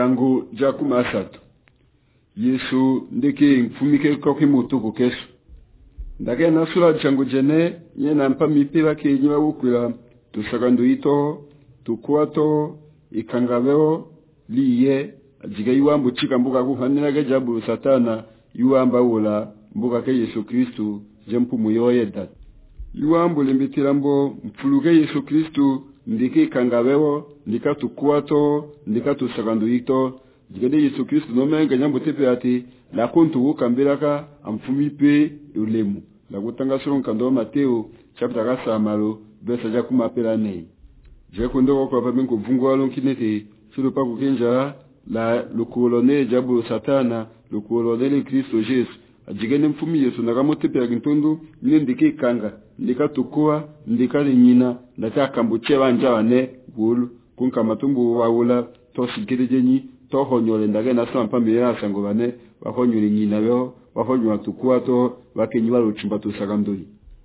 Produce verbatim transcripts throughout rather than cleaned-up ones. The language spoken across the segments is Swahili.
changu jakuma asatu Yesu ndeke mfumike kwa kimutuku kesho ndake nasula changu jene nye nampa mipira ke nyiwa ukwila tusakandu ito tukwato ikangaveo liye ajiga yuambu chika mbuka kuhanira ke jabu satana yuamba ula mbuka ke Yesu Kristu jempu muyoye dat yuambu limbitira mbo mfuluke Yesu Kristu ndike ikangaveo ndika tukwato ndika tusakandu ito jigede Yesu Kristu no menga nyambo tepe ati la kontu ukambiraka amfumipe ulemu la kutanga suru kando Mateo chapter kasa malo besa ja kumapela nei je kundo ko pa benko vungwa lonkinete suru pa kukenja la lukolone jabu satana lukolone le Kristo Yesu ajigene mfumi Yesu na kamo tepe akintondo ndike kanga ndika tukua ndika nyina ndata kambuche banja wane bulu kunka matumbu wawula tosigede jenyi tohonyole ndage nasoma pambe ya sango bane bahonyole nyina byo bahonywa tukwato bakenyi baruchimba tusakandoi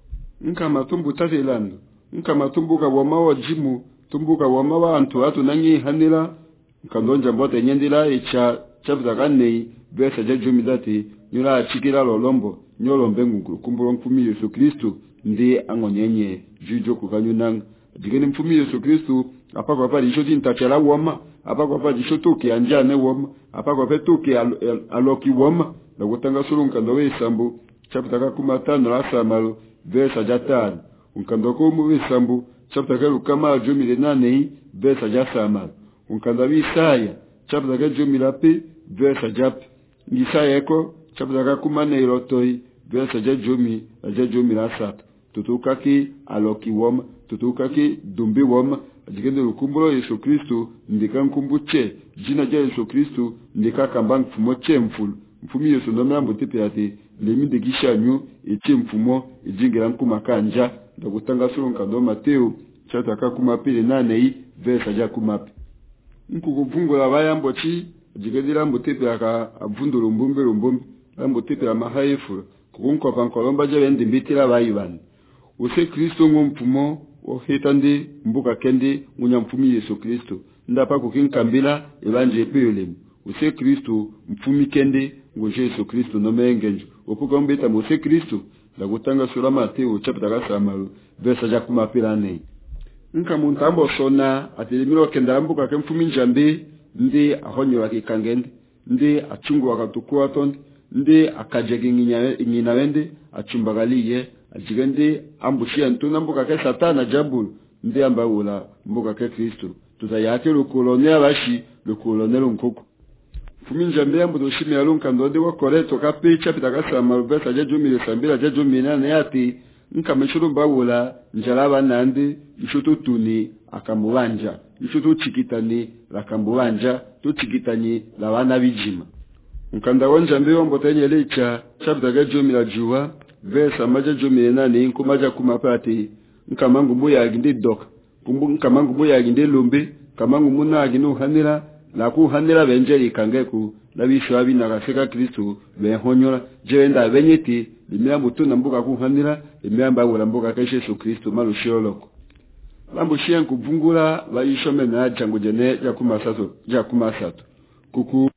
nka matumbu tatelando nka matumbu ka wama wajimu tumbuka wama bantu atu nanyi hanira nkandonja mbote nyendira icha chapza kanei besa jajumi dati nyura chikira lolombo nyolombe ngukuru kumburo mfumi Yesu Kristu ndi angonyenye jujo kukanyunang digene mfumi Yesu Kristu apa kwa pa lishoti ntachela wama apa kwa pa lishoto ke anjane wama apa kwa pa toke al, al, aloki wama na kutanga suru nkando we sambu chapter kakuma tano la samalo verse jatan unkando ko mu we sambu chapter ka kama jumi le nane verse jasama unkando wi Isaya chapter ka jumi la pe verse jap Isaya ko chapter kakuma ne rotoi verse jajumi jajumi la sat tutuka ki aloki wama tutuka ki dumbi wama ajigende lukumbulo Yesu Kristu ndika nkumbuche jina ja Yesu Kristu ndika kambang mfumo che mfulu mfumi Yesu ndomya mbotepe ati lemi de gishanyu eche mfumo ejingira nkuma kanja ndakutanga suru nkando Mateo chata kakuma pele nane i verse ja kumapi nkukuvungula bayambo chi ajigendira mbotepe aka avundulu mbumbe lumbumbe mbotepe amahaifu kukunko pankolomba je bende mbitira bayibani use Kristo ngomfumo ohitande mbuka kende munyamfumi Yesu Kristo ndapa kukinkambila ebanje epeyolemu use Kristo mfumi kende ngo Yesu Kristo no mengenjo opuka mbeta mose Kristo la kutanga sura Mateo chapter kasamaru verse ja kumapira nei nka muntambo sona atelimiro kenda mbuka ke mfumi njambe ndi ahonyo wakikangende ndi achungu wakatukua tonde ndi akajege ngina wende achumbagaliye ajigende ambushia ntuna mbuka ke satana jabul ndi ambawula mbuka ke Kristo tutayate lukolone abashi lukolone lunkoko fuminja mbea mbudo shime ya lunka ndode wa koreto ka pecha pitakasa marubesa jajumi le sambila jajumi nane yati nka meshuru mbawula njalaba nandi ishutu tuni akamuwanja ishutu chikitani lakambuwanja tu chikitani la wana bijima nkanda wanja mbeo mbotenye lecha chapita jajumi la juwa versa maja jumi nane nkumaja kumapati nkamangu mbuya aginde dok kumbu nkamangu mbuya aginde lombe kamangu muna aginde uhanira la kuhanira benjeri kangeku labisho abina kaseka Kristo behonyola jenda benyeti limya mutuna mbuka kuhanira limyamba wala mbuka ka Yesu Kristo malushiyoloko lambo shiyan kuvungula bayishome na jango jene ya kumasato ya kumasato kuku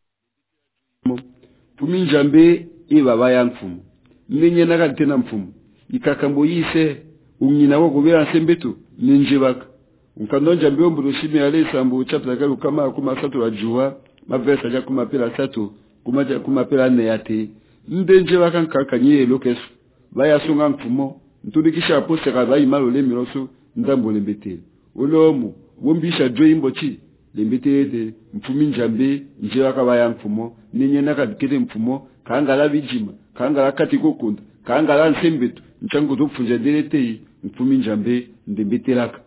puminjambe iba bayamfumu ninye nakatena mfumu ikakambo yise umnyina wo kubera sembetu ninjibaka unkandonja mbombo rushime ale sambu chapter kalu kama kuma satu wajua mavesa ja kuma pela satu kuma ja kuma pela ne yati ndenje wakankakanyie lokesu baya sunga mfumo ntudikisha apose ka bayi malo le miroso ndambo lembetele ulomu wombisha jo imbochi lembetele mfumi njambe nje wakabaya mfumo ninye nakadikete mfumo kangala bijima kangala kati kokunda kangala nsembetu nchangu tupfunja delete mfumi njambe ndembetelaka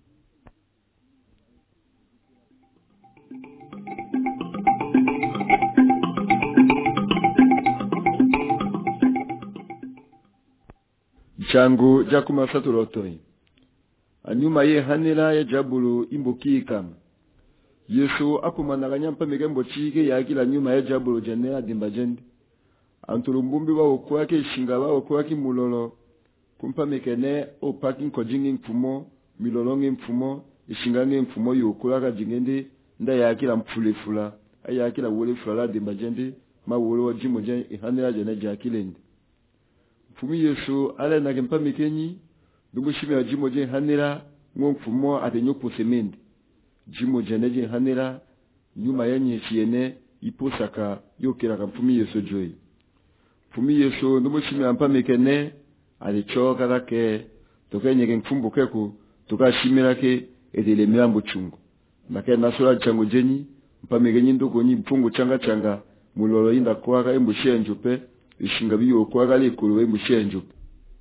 changu jakuma satulotoi anyuma ye hanira ya jabulu imbuki kama Yesu apo managanya mpa migembo chike ya kila nyuma ya jabulu janela dimbajendi antulumbumbi wa okwake shinga wa okwake mulolo kumpa mekene opaki nkojingi mfumo milolongi mfumo ishingange mfumo yokulaka jingende nda ya kila mfulefula aya kila wole flala de majende ma wole wa jimo je ihanira je na jakilende mfumi Yesu ala na gempa mikenyi dubu shime ya jimo je hanira ngo mfumo atenyo posemende jimo je neje hanira nyuma yenye chiene iposaka yokera ka mfumi Yesu joy mfumi Yesu dubu shime ampa mikene alichoka lake tokenye ke mfumbo keko tukashimira ke edele milambo chungu make nasura changu jenyi mpamegenyi ndoko nyi mfungu changa changa mulolo inda kwaka embushye njupe ishinga biyo kwaka lekolo embushye njupe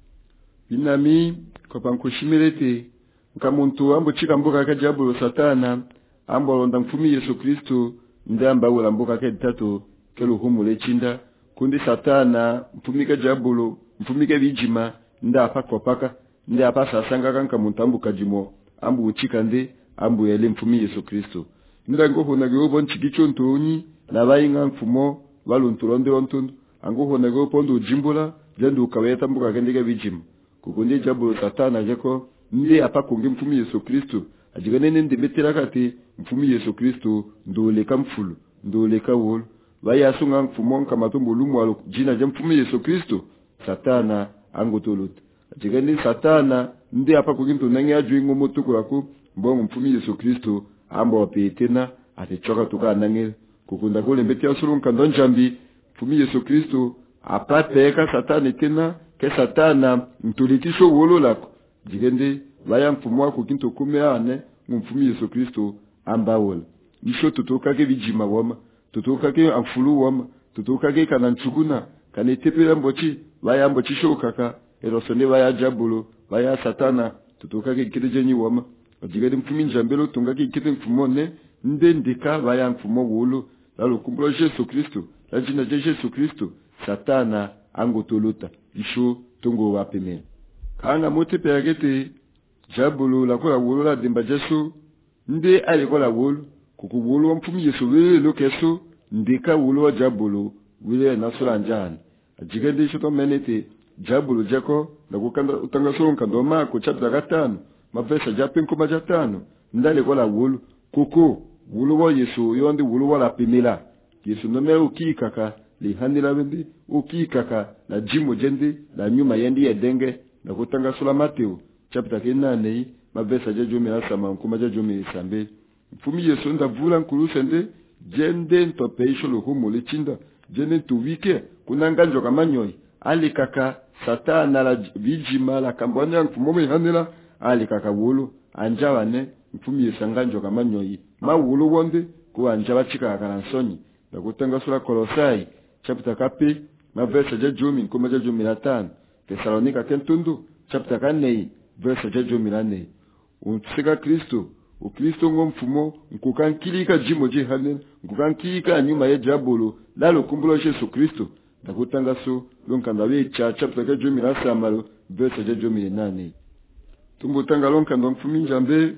binami kwa pankushimirete nkamuntu ambo chika mboka ka jabulo satana ambo londa mfumi Yesu Kristo ndamba wala mboka ka tatu kelo humule chinda kundi satana mfumi ka jabulo mfumi ka bijima nda apako paka nda apasa sanga kanka muntu ambu kajimo ambu uchika nde ambu yele mfumi Yesu Kristo nda ngo hona go bon chikicho ntoni na bayinga mfumo balunturonde ontundu ango hona go pondo jimbula jendo kaweta mbuka kendega bijima kukundi jabulo satana jeko ndi apako nge mfumi Yesu Kristo ajigane nende betera kati mfumi Yesu Kristo ndole kamfulu ndole kawol baya sunga mfumo kama tumbo lumwalo jina je mfumi Yesu Kristo satana angotolot ajigane satana ndi apako kintu nange ajwingo motukurako mbongo mfumi Yesu Kristo ambo wapetena atechoka tuka nange kukunda kule mbeti ya surunka ndonjambi mfumi Yesu Kristo apapeka satani tena ke satana mtulitisho wolo lako jigende baya mfumo wako kintu kumeane mfumi Yesu Kristo ambawola nisho tutoka ke bijima wama tutoka ke amfulu wama tutoka ke kananchuguna kanetepela mbochi baya mbochi shokaka erosone baya jabulo baya satana tutoka ke kirejenyi wama jigende mfumi njambelo tunga ke kite mfumo ne ndendika baya mfumo wolo lalo kumbula Yesu Kristo la jina je Yesu Kristo satana angotoluta isho tungo wapeme kanga mote pegete jabulo la kola wolo la demba Yesu nde ale kola wolo kukuwolo mfumi Yesu wele lokeso ndeka wolo wa jabulo wele nasura njani ajigende isho to menete jabulo jako na kukanda utanga sonka ndoma ko chapter gatano mavesa japenko majatano ndale kola wolo koko wolo wa Yesu yonde wolo wala pemela Yesu nome ukikaka li handila bendi ukikaka la jimo jende la nyuma yendi yedenge na kutanga sula Mateo chapter kinane mavesa jajumi asama nkuma jajumi sambe mfumi Yesu ndavula nkulusende jende ntopeisho luhumu lichinda jende tuwike kunanganjo kamanyoi ali kaka satana la bijima la kambwanya mfumo handila ali kaka wolo anjawane mfumi Yesu nganjo kamanyoi ma wolo wonde ku anjaba chika kanansoni na kutanga sula Kolosai chapter kapi mavesa jajumi nkuma jajumi latano Tesalonika kentundu chapter kanei verse jajumi lane unsika Kristo ukristo ngo mfumo nkukankilika jimo je hanen nkukankilika nyuma ya jabulo lalo kumbulo Yesu Kristo ndakutanga so lonka ndawe cha chapter jajumi la samalo verse jajumi nane tumbutanga lonka ndo mfumi njambe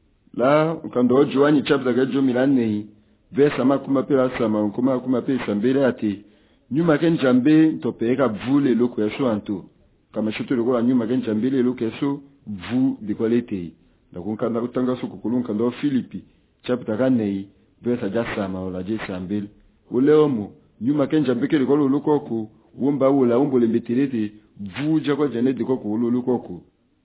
la ukando Joani chapter jajumi lane verse makuma pela sama nkuma kuma pe sambele ati nyuma kenjambe ntopeka vule loko ya anto kama shoto lokola nyuma kenjambele loko ya vu dikolete ndakunkanda kutanga so kukulunka ndo Filipi chapter kanei verse jasama ola je sambele uleomo nyuma kenjambe ke lokolo lokoko womba wula wombole mbetirete vu jako jane dikoko lokoko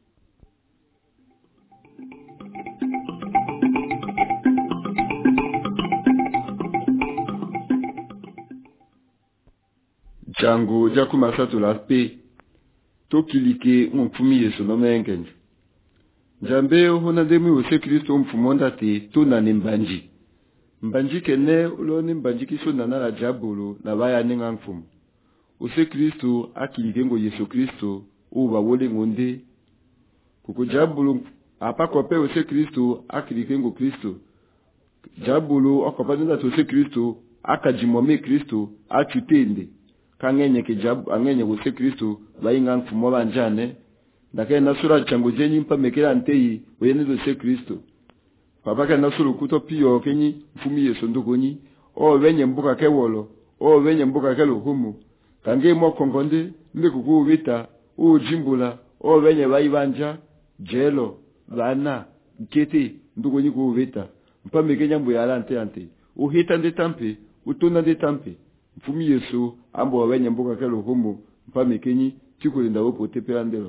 Jango jaku masatu la pe tokilike mfumi Yesu no mengenje njambe hona demi use Kristo mfumonda te tuna ni mbanji mbanji kene uloni mbanji kiso na la jabulo na baya ninga mfumu use Kristo akilike ngo Yesu Kristo uba wole ngonde kuko jabulo apako pe use Kristo akilike ngo Kristo jabulo akopanda to use Kristo akajimome Kristo achutende kangenye kijabu angenye use Kristo bayinga mfumo banjane ndake nasura chango jenyi mpa mekera ntei wene se Kristo papa ka nasuru kuto piyo kenyi mfumi Yesu ndugonyi o wenye mbuka kewolo o wenye mbuka kelo humu kange mo kongonde ndi kukubita o jimbula o wenye bayibanja jelo bana nkete ndugonyi kubita mpa mekenya mbu yala ante ante uhita ndi tampi utuna ndi tampi mfumi Yesu ambo wawenya mbuka kelo humu mpame kenyi tikulinda wopo tepela ndelo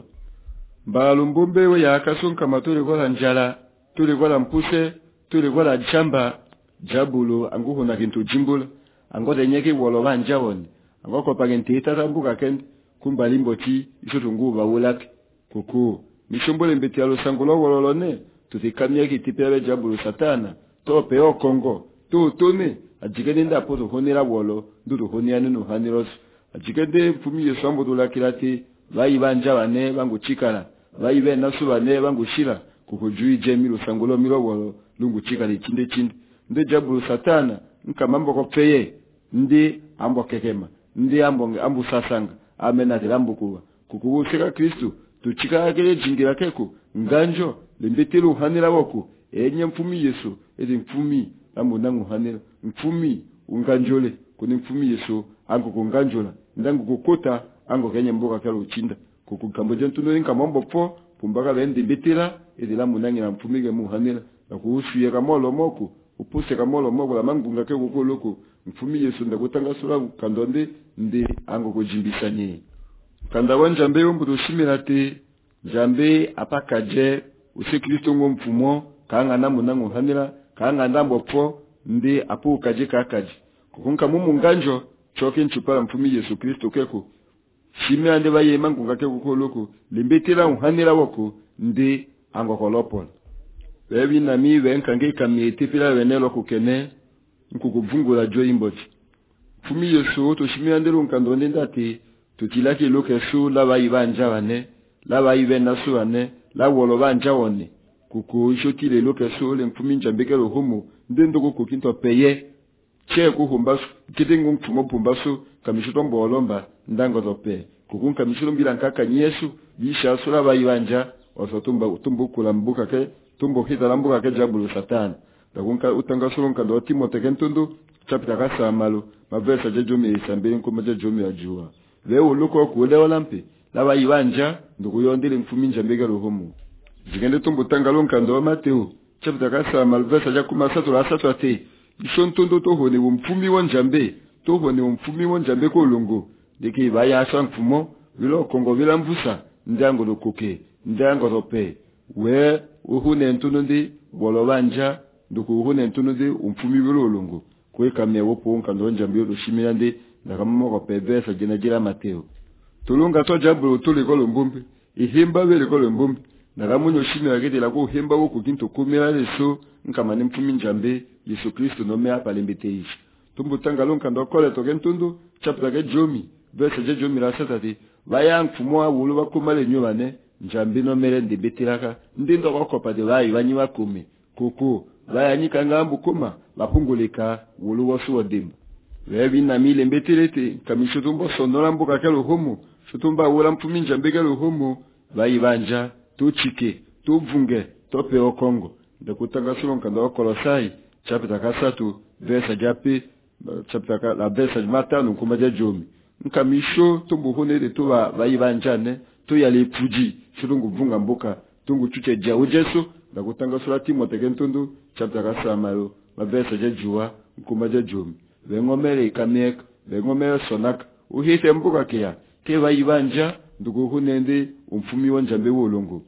mbalo mbumbe we ya akasunka maturi kwa njala tuli kwa mpuse tuli kwa jamba jabulo anguho na kintu jimbula angote nyeki wolo banjawoni angoko pagenti tatambuka kendi kumbalimbo ti isotunguba wulaki kuku mishombole mbeti alo sangulo wololone tutikamia kitipele jabulo satana tope o Kongo tu tune ajigende ndapo to honera wolo ndudu honiane no haniros ajigende mfumi Yesu ambo dolakirati bayi banja bane bangu chikala bayi be nasu bane bangu shira kukujui jemilo sangulo milo wolo lungu chikala chinde chinde nde jabulo satana nka mambo ko peye ndi ambo kekema ndi ambo ambu sasanga amena tilambu kuwa kukuwusika Kristu tuchika akele jingira keko nganjo limbetilu hanira wako enye mfumi Yesu ezi mfumi ambo nangu hanira mfumi unganjole kuni mfumi Yesu ango kunganjola ndangu kukota ango kenye mboka kalo uchinda kukukamboje ntuno inka mambo po pumbaka bendi betira ezi lamu nangi na mfumi ge muhanira na kuhusuye kamolo moko upuse kamolo moko la mangunga keko koloko mfumi Yesu ndakutanga sura kandonde ndi ango kujimbisanye kanda wanjambe umbuto shimirate jambe apakaje usi Kristo ngo mfumo kanga namu nangu hanira kanga ndambo po ndi apu kaje kakaje kukunka mumu nganjo choke nchupala mfumi Yesu Kristo keko shime ande baye mangunga keko koloko limbetira uhanira wako ndi ango kolopola bebi na mi wenkange kamiyete pila wenelo kukene nkukuvungula jo imboti mfumi Yesu to shime ande lunkandonde ndati tutilaki lokesu laba ibanja bane laba ibe nasu bane la wolo banja wone kuko ishotile lokesu le mfumi njambekelo homo ndendo ko kinto peye che ko humbasu kidengo mfumo pumbasu kamishuto mbolomba ndango zope kuko kamishuto mbila nkaka nyesu bisha sura ba ibanja osotumba utumbu kula mbuka ke tumbo hita lambuka ke jabulo satana dakunka utanga suru nkando Timote kentundu chapter kasa malo mavesa jejomi isambele nkoma jejomi ajua leo luko kuelewa lampi laba ibanja ndukuyondele mfumi njambega rohomo zigende tumbutanga lonkando Mateo chapter kasa malvesa ja kuma satu la satu ate ishontondo to hone mfumi wonjambe to hone mfumi wonjambe ko longo deke baya asa mfumo bilo Kongo bila mvusa ndango lokoke ndango rope we uhune ntunundi bolobanja nduku uhune ntunundi mfumi bilo longo kwe kamewo po nkando njambe lo shimiyande nakamamo ko pebesa jinajira Mateo tulunga to jabulo tuli ko lombumbi ihimba bele ko lombumbi nakamunyo shimi yakete la ko himba wo kukinto kumira leso nkamani mfumi njambe Yesu Kristo no me apalembetei tumbutanga lonka ndokole to kentundu chapter ke jomi verse je jomi la satati baya mfumo wa wulu bakumale nyobane njambe no mere ndibetiraka ndindo kokopa de bayi banyiwa kumi kuku baya nyika ngambu kuma lapungulika wulu wosu wadimba webi na mile mbetirete kamishutumbo sondola mbuka kelo homo shutumba wula mfumi njambe kelo homo bayi banja tuchike tuvunge tope o Kongo ndakutanga sulonka ndo Kolosai chapter kasatu verse japi chapter la verse matano kumaje jomi nkamisho tumbu honere tuba bayi banjane to yale puji shulungu vunga mbuka tungu chuche ja ujesu ndakutanga sura Timote kentundu chapter kasamalo la verse jejua kumaje jomi bengomere ikamek bengomere sonak uhite mbuka kia ke bayi banja ndugu hunende umfumi wanjambe wolongo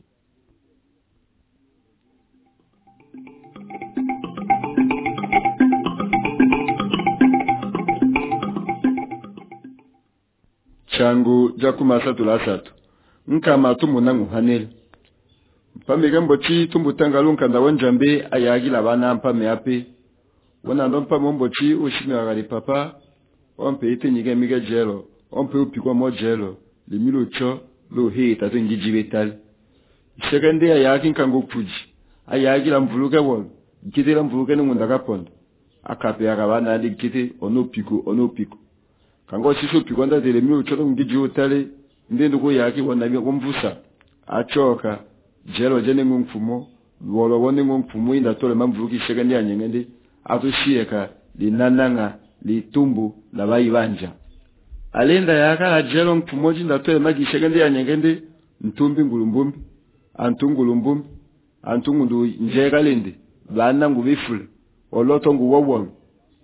changu jakuma satu la satu nkama tumu nangu hanele mpame gambo chi tumbu tangalunka nda wanjambe ayagila bana mpame ape wana ndo mpame mbo chi ushimi agali papa ompe ite nyige mige jelo ompe upikwa mo jelo limilo cho lo he tatu ngijibe tal sekende ayaki nkango puji ayagila mvuluke won kitira mvuluke ngunda kapondo akape akabana ndi kiti onopiko onopiko kango siso pikwanda tele mi uchoto ngiji utale ndendo ko yaki wona bi komvusa achoka jelo jene ngumfumo wolo wone ngumfumo inda tole mamvuki shekandi anyengende atushieka linananga litumbu la bayibanja alenda yaka jelo ngumfumo jinda tole magi shekandi anyengende ntumbi ngulumbumbi antungulumbumbi antungundu njeka lende bana ngubifule oloto nguwowon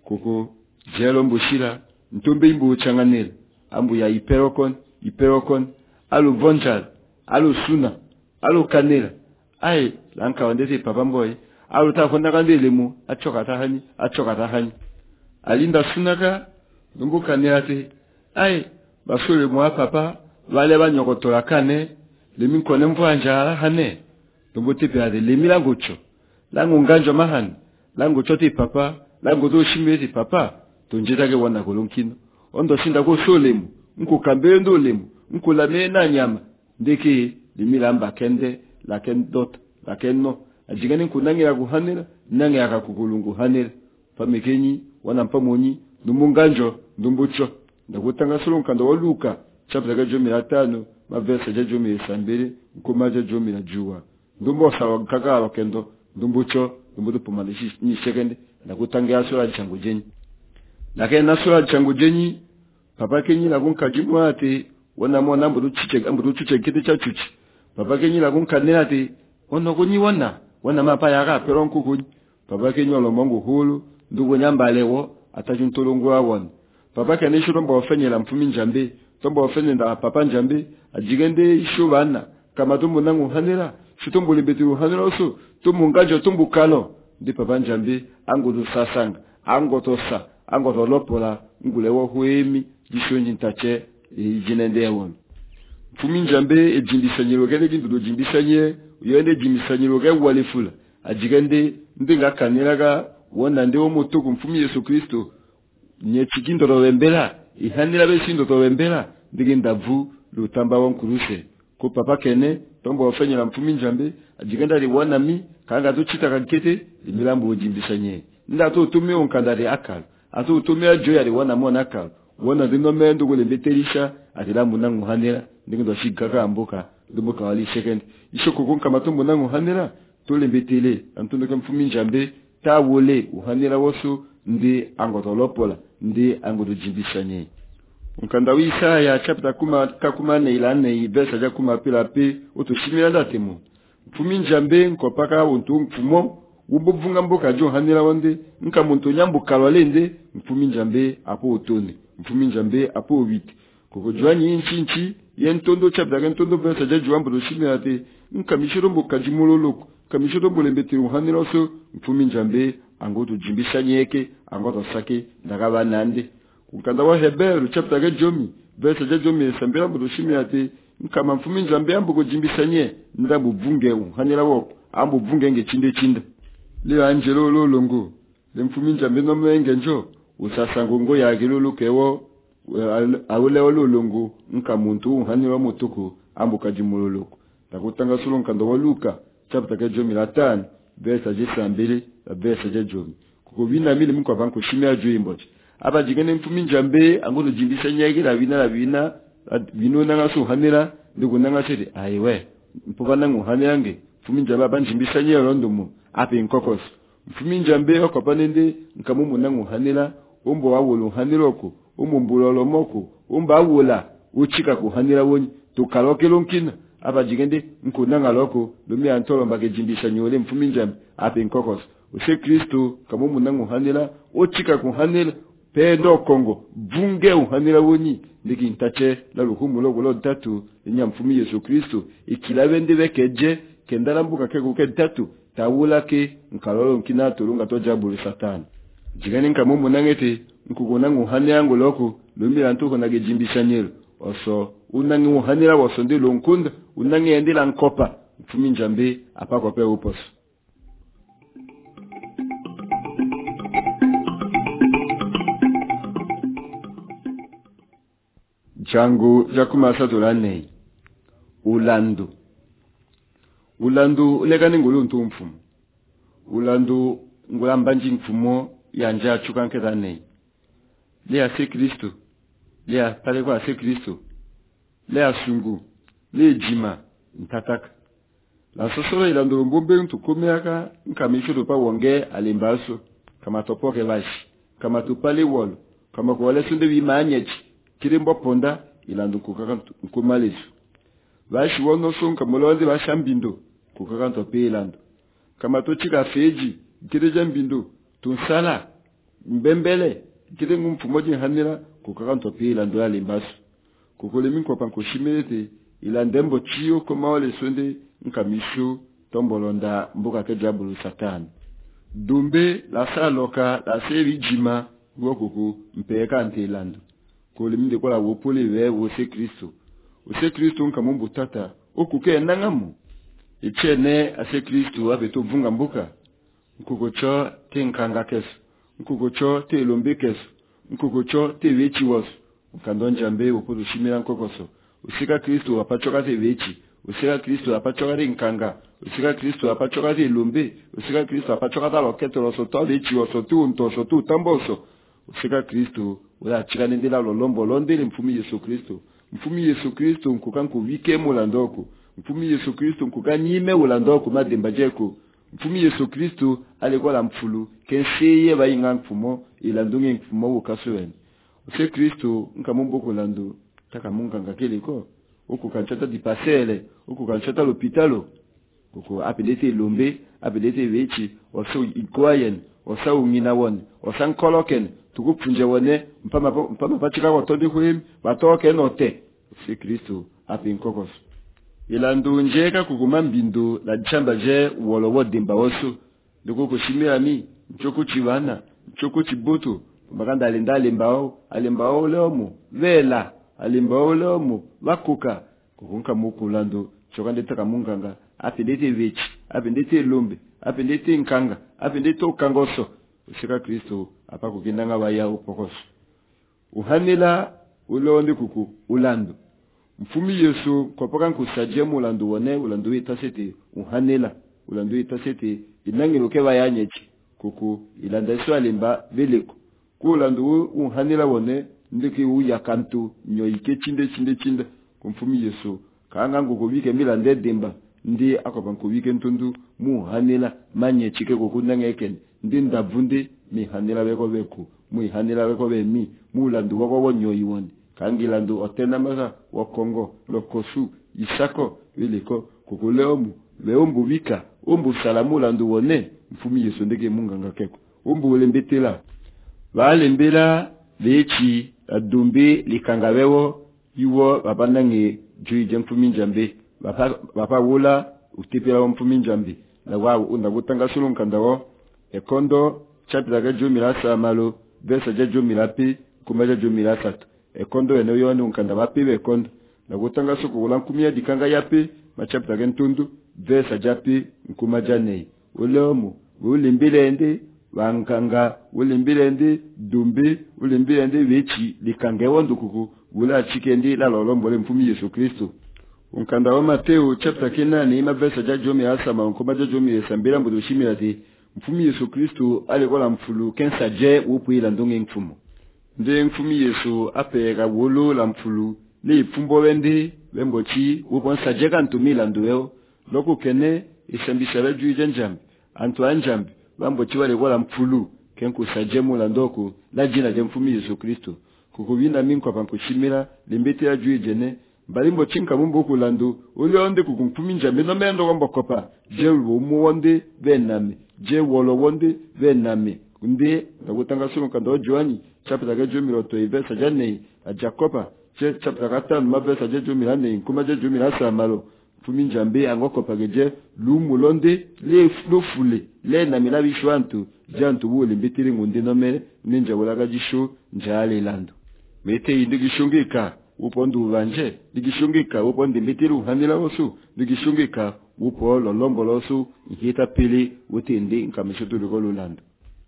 koko jelo mbushira ntombe imbu changanel ambu ya iperokon iperokon alu vonjal alu suna alu kanela ai lanka wandete papa mboy alu ta konda kandele mu achoka tahani achoka tahani alinda sunaka ndumbu kanela te ai basule mwa papa wale banyokotola kane lemi kone mvanja hane ndumbu tepe ade lemi langocho lango nganjo mahani lango chote papa lango do shimezi papa tonjeta ke wana kolonkino ondo shinda ko solemu nko kambendo lemu nko la mena nyama ndeke limilamba kende la kendot la kenno ajigani kunangira kuhanira nange akakukulungu hanira pamekenyi wana mpamonyi numunganjo ndumbucho ndakutanga solo nkando wa Luka chapter ga jomi la tano ma verse ja jomi sambere nko maja jomi la juwa ndumbo sawa kaka lokendo ndumbucho ndumbuto pomalishi ni second ndakutanga solo changu jenyi nake nasura changu jenyi papa kenyi la kunka jimwate wana mwana mbudu chiche mbudu chiche kiti cha chuchi papa kenyi la kunka nate ono kunyi wana wana mapa yaka peronku kunyi papa kenyi lo mongo hulu ndugo nyambalewo atajuntolongo awon papa kenyi shuromba ofenye la mfumi njambe tomba ofenye nda papa njambe ajigende ishubana kama tumbu nangu hanira shitombo libetiru hanira oso tumbu ngajo tumbu kalo ndi papa njambe angudu sasanga angotosa angoto lopola ngulewo huemi jishonji ntache jinende yawon mfumi njambe ejimbisanyiro kene gindudo jimbisanye uyende jimbisanyiro ke walifula ajigende ndinga kaniraga wona ndewo mutuku mfumi Yesu Kristo nye chikindo rowembera ihanira besindo rowembera ndiginda vu lutamba wonkuruse ko papa kene tombo ofenyera mfumi njambe ajigenda li wana mi kanga tuchita kakete imilambo ujimbisanye nda to tumi onkandari akal ato tumi ajoya li wana mona akal wana dino mendo gole beterisha atilamu nangu hanira ndigindo shigaka amboka ndumboka wali second ishoko konka matombo nangu hanira tole betele antondo kam mfumi njambe ta wole uhanira woso ndi angotolopola ndi angodojimbisanye nkanda wisa ya chapter kuma kakuma ne ilane ibesa ja kuma pila pe otoshimira ndatemo mfumi njambe nkopaka wonto mfumo ubuvunga mboka jo hanira wande nka muntu nyambo kalwalende mfumi njambe apo otone mfumi njambe apo wit koko jwanyi inchinchi yentondo chapter yentondo besa ja jwambo doshimira te nka mishirombo kajimololoko kamishirombo lembetiru hanira oso mfumi njambe angoto jimbisanyeke angoto sake ndagaba nande ukanda wa Heberu chapter ga jomi verse ja jomi sambira mbudo shimiate nkama mfumi njambe ambugo jimbisanye ndabu vunge hanira wo ambu vunge nge chinde chinde le angelo lolongo le mfumi njambe no menge njo usasango ngo ya gelolo kewo awule lolongo nka muntu hanira mutuku ambuka jimuloloko takutanga solo nkando wa Luka chapter ga jomi la tano verse ja sambire verse ja jomi kuko bina mili mko banko shimia jo imboje aba jigene mfumi njambe angono jimbisa nyage la bina la bina bino nanga so hanira ndiko nanga sede aiwe mpoka nangu hanyange mfumi njambe abanjimbisa nyage rondomo ape nkokos mfumi njambe okopanende nkamumu nangu hanira ombo wawolo haniroko ombo mbulolo moko omba awola uchika ku hanira woni to kaloke lonkina aba jigende nko nanga loko lumi antolo mbage jimbisa nyole mfumi njambe ape nkokos ose Kristo kamumu nangu hanira uchika ku hanira pendo Kongo bunge uhanira woni ndiki ntache la luhumu logo lo tatu nya mfumi Yesu Kristo ikilabende bekeje kendala mbuka kego ke tatu tawula ke nkalolo nkina tulunga to jabuli satani jigani nkamumu nangete nkugona nguhani yangu loko lumira ntuko nagejimbishanyero oso unangi uhanira wasonde lonkunda unangi endela nkopa mfumi njambe apako pe uposo changu jakuma satulane ulandu ulandu lekani ngulu ntumfumo ulandu ngulambanji mfumo yanja chukanketane le ase Kristo le apale kwa ase Kristo le asungu le jima ntataka la sosoro ilandu mbombe ntukomeaka nkamisho pa wonge alimbaso kama topoke bashi kama tupale wolo kama kwa wale sunde bimanyechi kirimbo ponda ilandu kukaka nkumalesu bashi wono sonka molonde bashambindo kukaka ntope ilandu kama tochika feji kireja mbindo tunsala mbembele kile ngumfumo jinhanira kukakanto pia ilando ya limbasu kukule minko panko shimelete ilandembo chiyo koma wale sonde nkamisho tombolonda mbuka kejabulu satani dumbe la saloka la sevi jima wokuku mpeka ante ilando kule minde kwa la wopole we wose kristo wose kristo nkamumbu tata okuke nangamu ichene ase kristo abeto vunga mbuka nkukocho te nkanga kesu nkukocho te lombe kesu nkukocho te wechi wasu ukandonja mbe upodo shimira nkokoso usika kristo apachoka te wechi usika kristo apachoka te nkanga usika kristo apachoka te lombe usika kristo apachoka ta loketo loso to wechi waso tu ntoso tu tamboso usika kristo ula chika nendela lolombo londele mfumi Yesu Kristo mfumi Yesu Kristo nkukanku wike mulandoko mfumi Yesu Kristo nkukanyime ulandoko mademba jeko mfumi Yesu Kristo alikuwa la mfulu kenseye bayinga mfumo ilandunge mfumo ukasuweni use Kristo nkamumbo kulando taka munga ngakeliko uku kanchata dipasele uku kanchata l'hôpitalo uku apelete lombe apelete wechi oso ikwayen osa ungina won osa nkoloken tukupunje wone mpama mpama pachika watodi kwim batoke note use Kristo apinkokos ilandu njeka kukuma mbindo la chamba je wolowo demba oso ndiko kushimira mi mchoko chiwana mchoko chiboto maganda alenda lembao alembao leomo vela alembao leomo bakuka kukunka mukulando chokande taka munganga apendete vechi apendete lombe apendete nkanga apendete okangoso usika Kristo apa kukindanga baya upokoso uhanila ulonde kuku ulando mfumi Yesu kopaka nkusaje mulando wone ulando itasete uhanela ulando itasete inangiruke bayanyechi kuku ilanda swa lemba beleko kulando uhanela wone ndiki uya kantu nyoike chinde chinde chinde kumfumi Yesu kanga ngokubike milande demba ndi akobankubike ntundu muhanela manyechike kokunangeken ndi ndavunde mihanela beko beko muhanela beko bemi mulando wako wonyoyi wone kangilando otena maza wa Kongo lokosu isako biliko kukuleomu leombu vika umbu salamu landu wone mfumi Yesu ndege munganga keko umbu ulembetela balembela bechi adumbi likangawewo iwo babanange juije mfumi njambe bapa bapa wula utipira mfumi njambe na wao undagutanga sulu nkandawo ekondo chapita ga jumila samalo besa ja jumila pi kumaja jumila satu ekondo eno yone unkanda bapi ekondo nagutanga suku ulankumia dikanga yapi machapita ga ntundu besa japi nkumaja nei ulomu ulimbilende wankanga ulimbilende dumbi ulimbilende wechi likangewo ndukuku ula chikendi la lolombo le mfumi Yesu Kristo unkanda wa Mateo chapter kinani ima besa ja jomi asama nkumaja jomi sambira mbudu shimilati mfumi Yesu Kristo alikola mfulu kensa je upuila ndunge mfumo nde mfumi Yesu apega wolo la mfulu le ipumbo wende wembochi uponsa jeka ntumila nduweo loko kene isambisala juije njambi antu anjambi bambochi wale kola mfulu kenku sajemu la ndoko la jina je mfumi Yesu Kristo kukubina minkwa pankushimira limbete ya juije ne balimbo chinka mumbo kulandu uli onde kukumfumi njambi no mendo kwamba kopa je umu wonde bename je wolo wonde bename kunde ndagutanga sulu kando joani chapita ga jumiro to ibesa janne a Jacoba che chapita ga tan mabesa je jumira ne kuma je jumira samalo fumi njambe angokopa geje lumu londe le flofule le na milabi shwantu jantu bule mbitiri ngunde nomere ninja walaga jisho njale lando mete indigishungika upondu banje digishungika upondi mbitiri uhanila osu digishungika upo lolombo losu ihita pili utindi nkamishutu likolo lando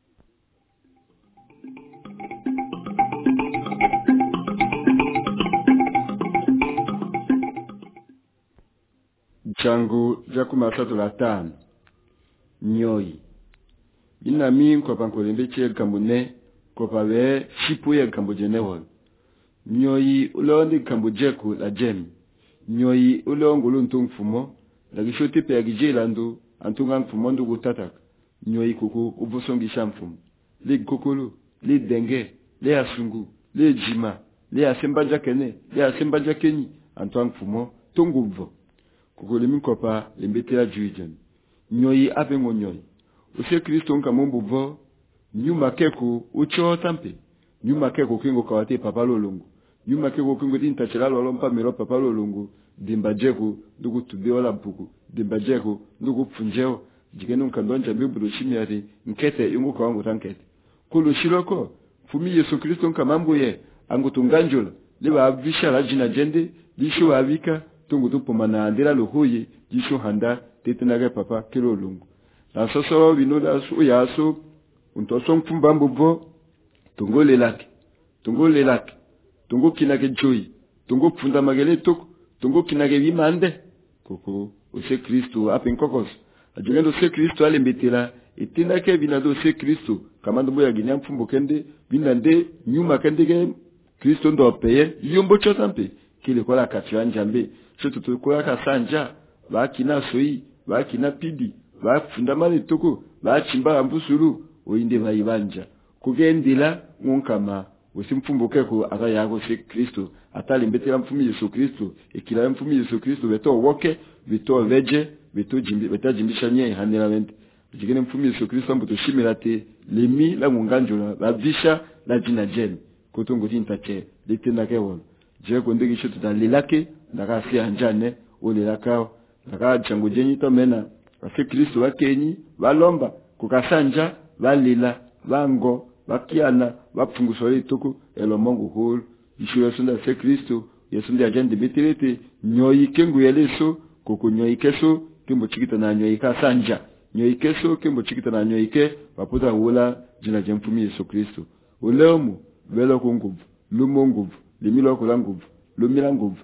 changu jakuma satu la tano nyoi ina mi kwa pankolembe che kambune kwa pawe chipu ya kambojenewo nyoi ulondi kambojeku la jem nyoi ulongulu ntumfumo la gishoti pe agijelandu antunga mfumo ndu gutatak nyoi kuku ubusongisha mfumo li kokolo li denge li asungu li jima li asembaja kene li asembaja kenyi antwa mfumo tunguvo kukuli minkopa limbete ya juijen nyoi apengo nyoi use Kristo nka mumbu vo nyuma keko ucho tampe nyuma keko kingo kawate papa lolongo nyuma keko kingo tinta chilalo lompa miro papa lolongo dimba jeko ndugu tubiola mpuku dimba jeko ndugu pfunjeo jigenu nkandonja bibulo chimiari nkete yungu kwa wangu tankete kulu shiroko fumi Yesu Kristo nkamambu ye angu tunganjola liba abisha la jina jende lisho abika tungu tupoma na andela luhuye lisho handa tetenage papa kilo lungu na soso binoda su yaso untoso mfumba mbubo tungo lelake tungo lelake tungo kinage joy tungo pfunda magele toko tungo kinage bimande koko ose Kristo apenkokos ajugendo se Kristo alembetela itinda ke binado se Kristo kamando moya ginya mfumbo kende binande nyuma kende ke Kristo ndo peye yombo chotampe kile kola katwa njambe soto tukola kasanja bakina soi bakina pidi bafunda mali toko bachimba ambusuru oinde bayibanja kugendela ngonkama usimfumbo keko aka yago se Kristo atali mbetela mfumi Yesu Kristo ikila mfumi Yesu Kristo beto woke beto veje beto jimbi betajimbisha nye hanelamente jigene mfumi Yesu Kristo mbuto shimirate lemi la nganjola la bisha la jina jen kotongo tintache litenda kewon je ko ndigi shoto da lilake ndaka si anjane ole lakao ndaka changu jenyi to mena afi Kristo wakenyi balomba kukasanja balila bango bakiana bapfunguso lituku elo mongu hol ishura sunda se Kristo Yesu ndi agende betirete nyoyi kengu yeleso koko nyoyi keso kimbo chikita na nyoyi kasanja nyoyi keso kimbo chikita na nyoyi ke baputa wula jina jemfumi Yesu Kristo uleomu belo kunguvu lumonguvu limilo kula nguvu lumila nguvu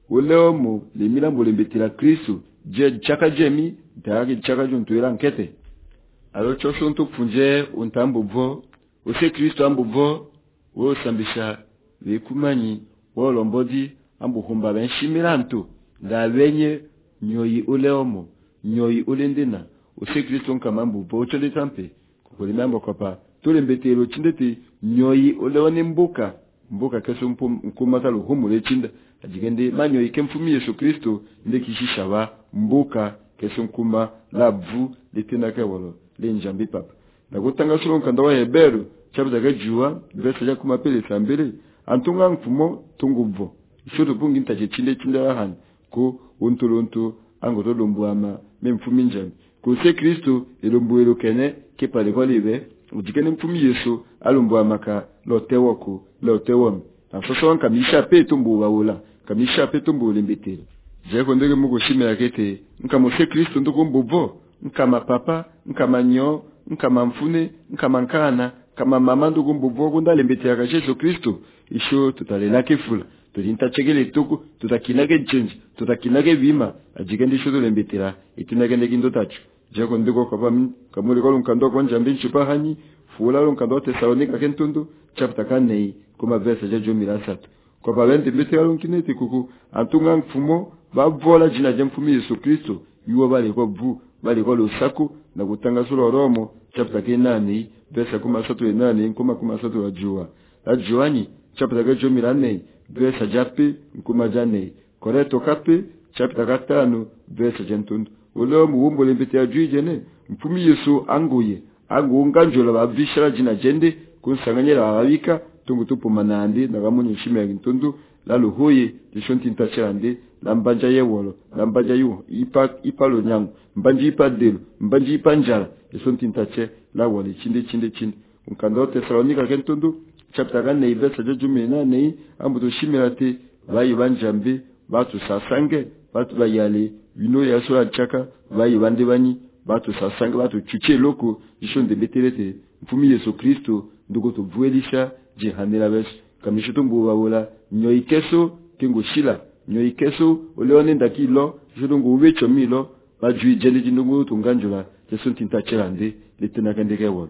uleomu limila mbulembetira Kristo je chaka jemi ndage chaka juntuira nkete alo choso ntupfunje untambuvo ose Kristo ambuvo wo sambisha bekumanyi wo lombodi ambuhumba benshimirantu ndabenye nyoyi uleomu nyoyi ulendena ose Kristo nkamambu bocho letampe kulimambo kopa tulembetero chindete nyoyi uleone mbuka mbuka keso mkumata luhumule chinda ajigende manyoyi kemfumi Yesu Kristo ndekishishawa mbuka keso mkuma lavu litena kewolo lenjambi papa nakutanga solo nkanda wa Heberu chapter gajua verse ya kumapele sambele antunga mfumo tunguvo shoto pungi ntaje chinde chinda han ko untuluntu angoto lombuama memfumi njambi ko se Kristo elombuelo kene ke pale kolibe ujikene mfumi Yesu alombuama ka lotewoko lotewom asoso nkamisha pe tumbu wawula kamisha pe tumbu lembetele je ko ndege mugo shimira kete nkamo se Kristo ndokombovo nkama papa nkama nyo nkama mfune nkama nkana kama mama ndugu mbuvo kunda lembetele ka Yesu Kristo isho tutalela kefula tulinta chegele tuku tutakinage change tutakinage bima ajigende shoto lembetela itinage ndekindo tachu je ko ndego kaba kamuli ko lunkando ko njambi chupa hani fula lunkando Tesalonika kentundu chapter kanei kuma verse ja jumila satu ko balende betela lunkinete kuku antunga mfumo bavola jina je mfumi Yesu Kristo yuwa bali ko bu bali ko lusaku na kutanga sura Romo chapter kenani verse kuma satu nane kuma kuma satu wa jua la juani chapter ga jumila nei verse jape kuma jane koreto kape chapter gatano verse jentundu ulo muumbo lembete ajujene mfumi Yesu anguye angu nganjola babishira jina jende kunsanganyera ababika tungu tupo manandi nagamunye shime ntundu lalo hoye lishonti ntachirande lambanja yewolo lambanja yu ipa ipalo nyangu mbanji ipa delu mbanji ipa njala lishonti ntache lawole chinde chinde chinde unkando Tesalonika kentundu chapter gane verse jumi na nane ambuto shimirate bayi banjambe batu sasange batu bayale wino yaso achaka bayi bande bani batu sasange batu chuche loko ishonde betelete mfumi Yesu Kristo ndugo to vuelisha jehanela bes kamishitumbu wawula nyoyi keso kingo shila nyoyi keso oleone ndakilo jodongo ubecho milo bajui jeli jinungu tunganjula jesu tintachirande litena kandeke won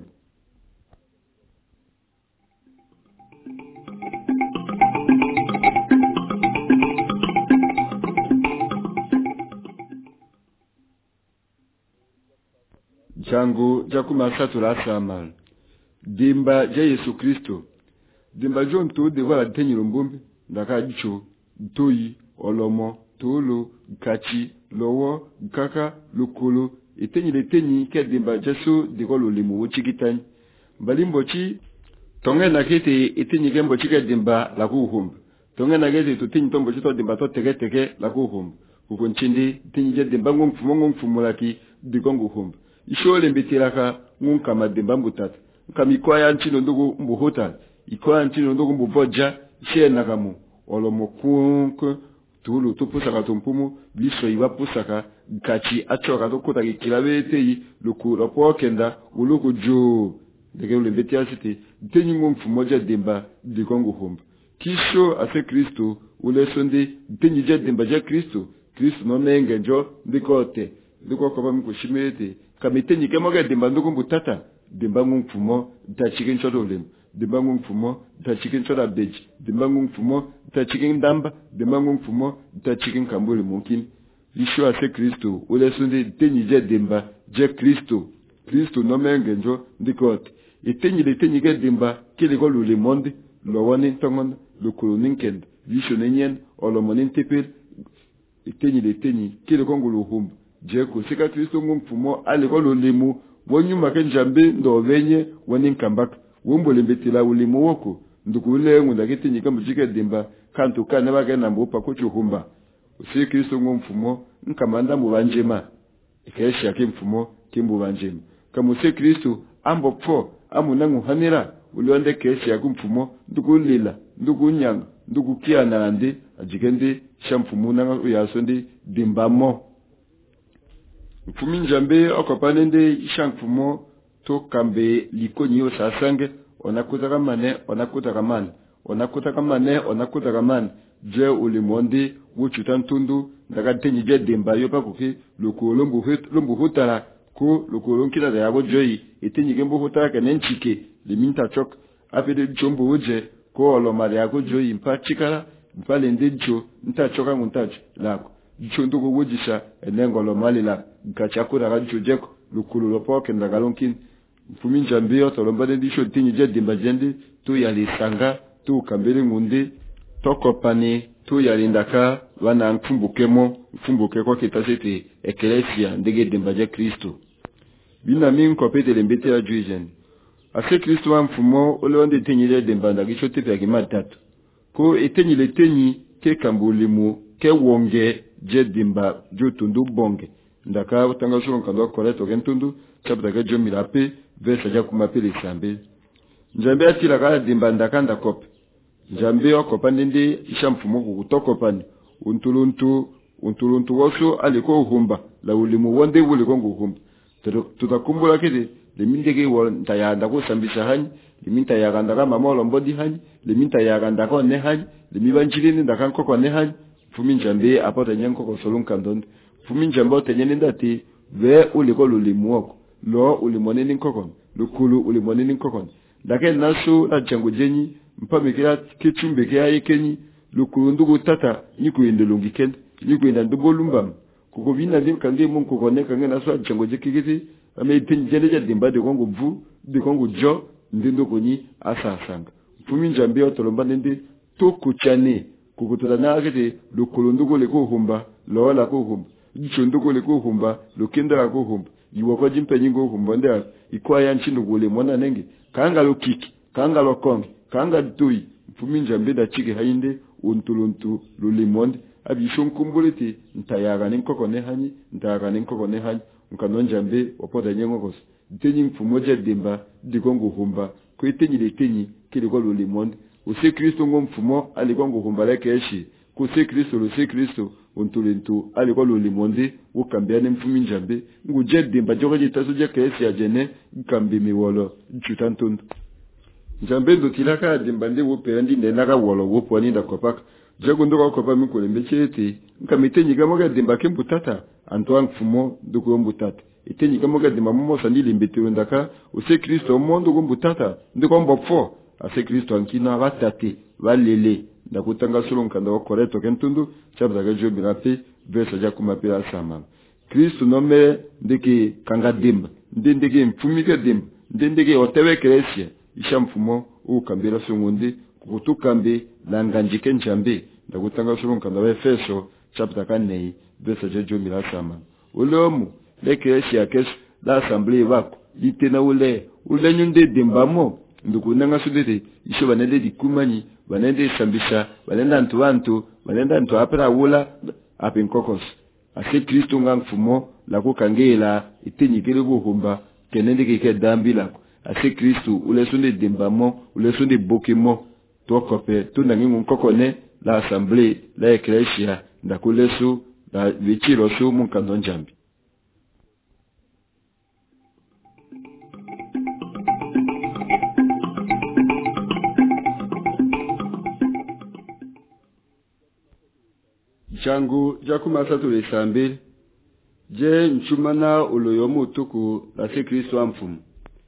jangu jakuma satu la samal dimba ja Yesu Kristo dimba jonto de wala tenyiro mbombe ndaka jicho toyi olomo tolo kachi lowo kaka lokolo etenyile tenyi ke dimba jesu de kolo lemu wochikitani balimbo chi tonge na kiti itinyi gembo chike dimba la kuhumba tonge na kiti tutinyi tombo chito dimba to tege tege la kuhumba kukunchindi itinyi je dimba ngumfumo ngumfumulaki dikongu humba ishole mbitiraka ngunkama dimba mbutata nkama ikoya nchino ndugu mbuhuta ikoya nchino ndugu mbuboja ishe nakamu olomokunk tulu tupusaka tumpumu liso iwa pusaka kachi achoka tokuta kikilabete luku lopokenda uluku juu deke ulimbetia siti tenyi ngumfumo je dimba dikongu humba kisho ase Kristo ule sonde tenyi je dimba je Kristo Kristo no nenge njo ndikote ndiko kwa mkushimete kamitenyi kemoga dimba ndugu mbutata dimba ngumfumo dachikin chodo ulemu dimba ngumfumo dachikin choda beji dimba ngumfumo dachikin ndamba dimba ngumfumo dachikin kambuli mungkin isho ase Kristo ule sonde tenyi je dimba je Kristo Kristo no nenge njo ndikote itenyi le tenyi ke dimba kile ko lule monde lo woni tongon lo koloninken visho nenyen olomonin tepel itenyi le tenyi kile ko ngulu humba je ko sika Kristo ngumfumo ale ko lolemu wonyuma ke njambe ndo venye woni nkambaka wombole mbetila ulimu woko ndukule ngunda ketenyi kambu chike dimba kantu kana bage nambo pa ko chuhumba usi Kristo ngumfumo nkamanda mu banjema ikesha ke mfumo kimbu banjema kamuse Kristo ambo pfo amuna nguhanira ulonde keshi ya kumfumo ndukulila ndukunyanga ndukukiana ndi ajikende shamfumo nanga uyasonde dimbamo mfumi njambe okopane nde ishamfumo to kambe likonyo sasange onakuta kamane onakuta kamane onakuta kamane onakuta kamane je ulimonde wuchuta ntundu ndakatenyi je dimba yopa kuki lukolombu lumbu hutara ko lokolo nkila da yabo joyi etenyi gembo hota ka nenchike liminta chok afede jombo uje ko olo mari yako joyi mpa chikala mpa lende jo nta choka nguntaje lako jondo go wojisha enengo lo mali la nkachakura ga jojeko lokolo lopoke ndagalonkin mfumi njambio tolombade disho tinyi je dimba jende to yalisanga to kambele ngunde tokopane to yalindaka wana mfumbukemo mfumbuke kwa kitasete eklesia ndege dimba je Kristo bina min kopete lembete ya juijen ase Kristo wa mfumo ole onde tenyi le dimba ndagisho tepe ya kimatatu ko etenyi le tenyi ke kambulimu ke wonge je dimba jutundu bonge ndaka utanga shuru nkando koleto gentundu chapta ke jomi lape verse ja kumapele sambe njambe atila kala dimba ndaka ndakope njambe okopande ndi ishamfumo kutokopani untuluntu untuluntu woso aliko uhumba la ulimu wonde wule kongo uhumba tutakumbula kete lemindege wo ntayanda ko sambisa hani liminta yaganda kama molo mbodi hani liminta yaganda ko ne hani limibanjilini ndakanko ko ne hani fumi njambe apota nyanko ko solunka ndondo fumi njambe otenyene ndati ve uliko lulimu woko lo ulimoneni nkokon lukulu ulimoneni nkokon ndake naso na jango jenyi mpamekera kichumbe kya yekenyi lukulu ndugu tata niku endelongi ken niku enda ndugolumba kuko bina lim kange mun ko koneka ngena so jango jekigiti ame tinjele ja dimba de kongo vu de kongo jo ndindo konyi asa sanga fumi njambe otolomba ndende to kuchane kukutola na agete lukulu ndugu le ko humba lo la ko humba ndugu le ko humba lukenda ko humba iwo ko jimpe nyingo humba nda ikwaya nchindo gole mona nenge kanga lokiki kanga lokonge kanga dui mfumi njambe da chike hainde untuluntu lulimonde abishon kumbuleti ntayaga ninkoko ne hanyi ntayaga ninkoko ne hanyi nkano njambe opoda nyengokos tenyi mfumo je dimba dikongo humba ko itenyi le tenyi kile ko lulimonde use Kristo ngo mfumo ali kongo humba lekeshi ko se Kristo lo se Kristo untuluntu ali ko lulimonde ukambia ne mfumi njambe nguje dimba jogo jitaso je keshi ya jene kambi miwolo chutantundu njambe ndo tilaka dimbande wo perandi ndenaka wolo wo poni nda kopaka jago ndo ko pa mikole mbechete nkamitenyi gamoga dimba kembutata antoine mfumo ndoko mbutata itenyi gamoga dimba momo sandili mbetero ndaka ose Kristo mondo go mbutata ndiko mbopfo ase Kristo ankina batate balele ndakutanga solonka ndo koreto kentundu chabza ga jobi rape verse ja kumapela sama Kristo nome ndeke kanga dimba ndendeke mfumike dimba ndendeke otewe kresia ishamfumo ukambira sungundi kutukambe langanjike njambe ndakutanga surunka ndawe Efeso chapter four verse jomi la sama ulomu lekeshi yakes la assembly bako litena ule ule nyunde dembamo ndukunanga sudete isho banende dikumani banende sambisha banenda ntu wantu banenda ntu apera wula apenkokos ase Kristo ngangfumo la kukangela itenyikele buhumba kenende keke dambi lako ase Kristo ule sunde dembamo ule sunde bokimo tokope tunangingu nkokone la assemblée la ecclesia ndakulesu la vichiro su munkando njambi. Jangu jakumasa tulesambele je nchumana uloyomu tuku la se Kristo amfumu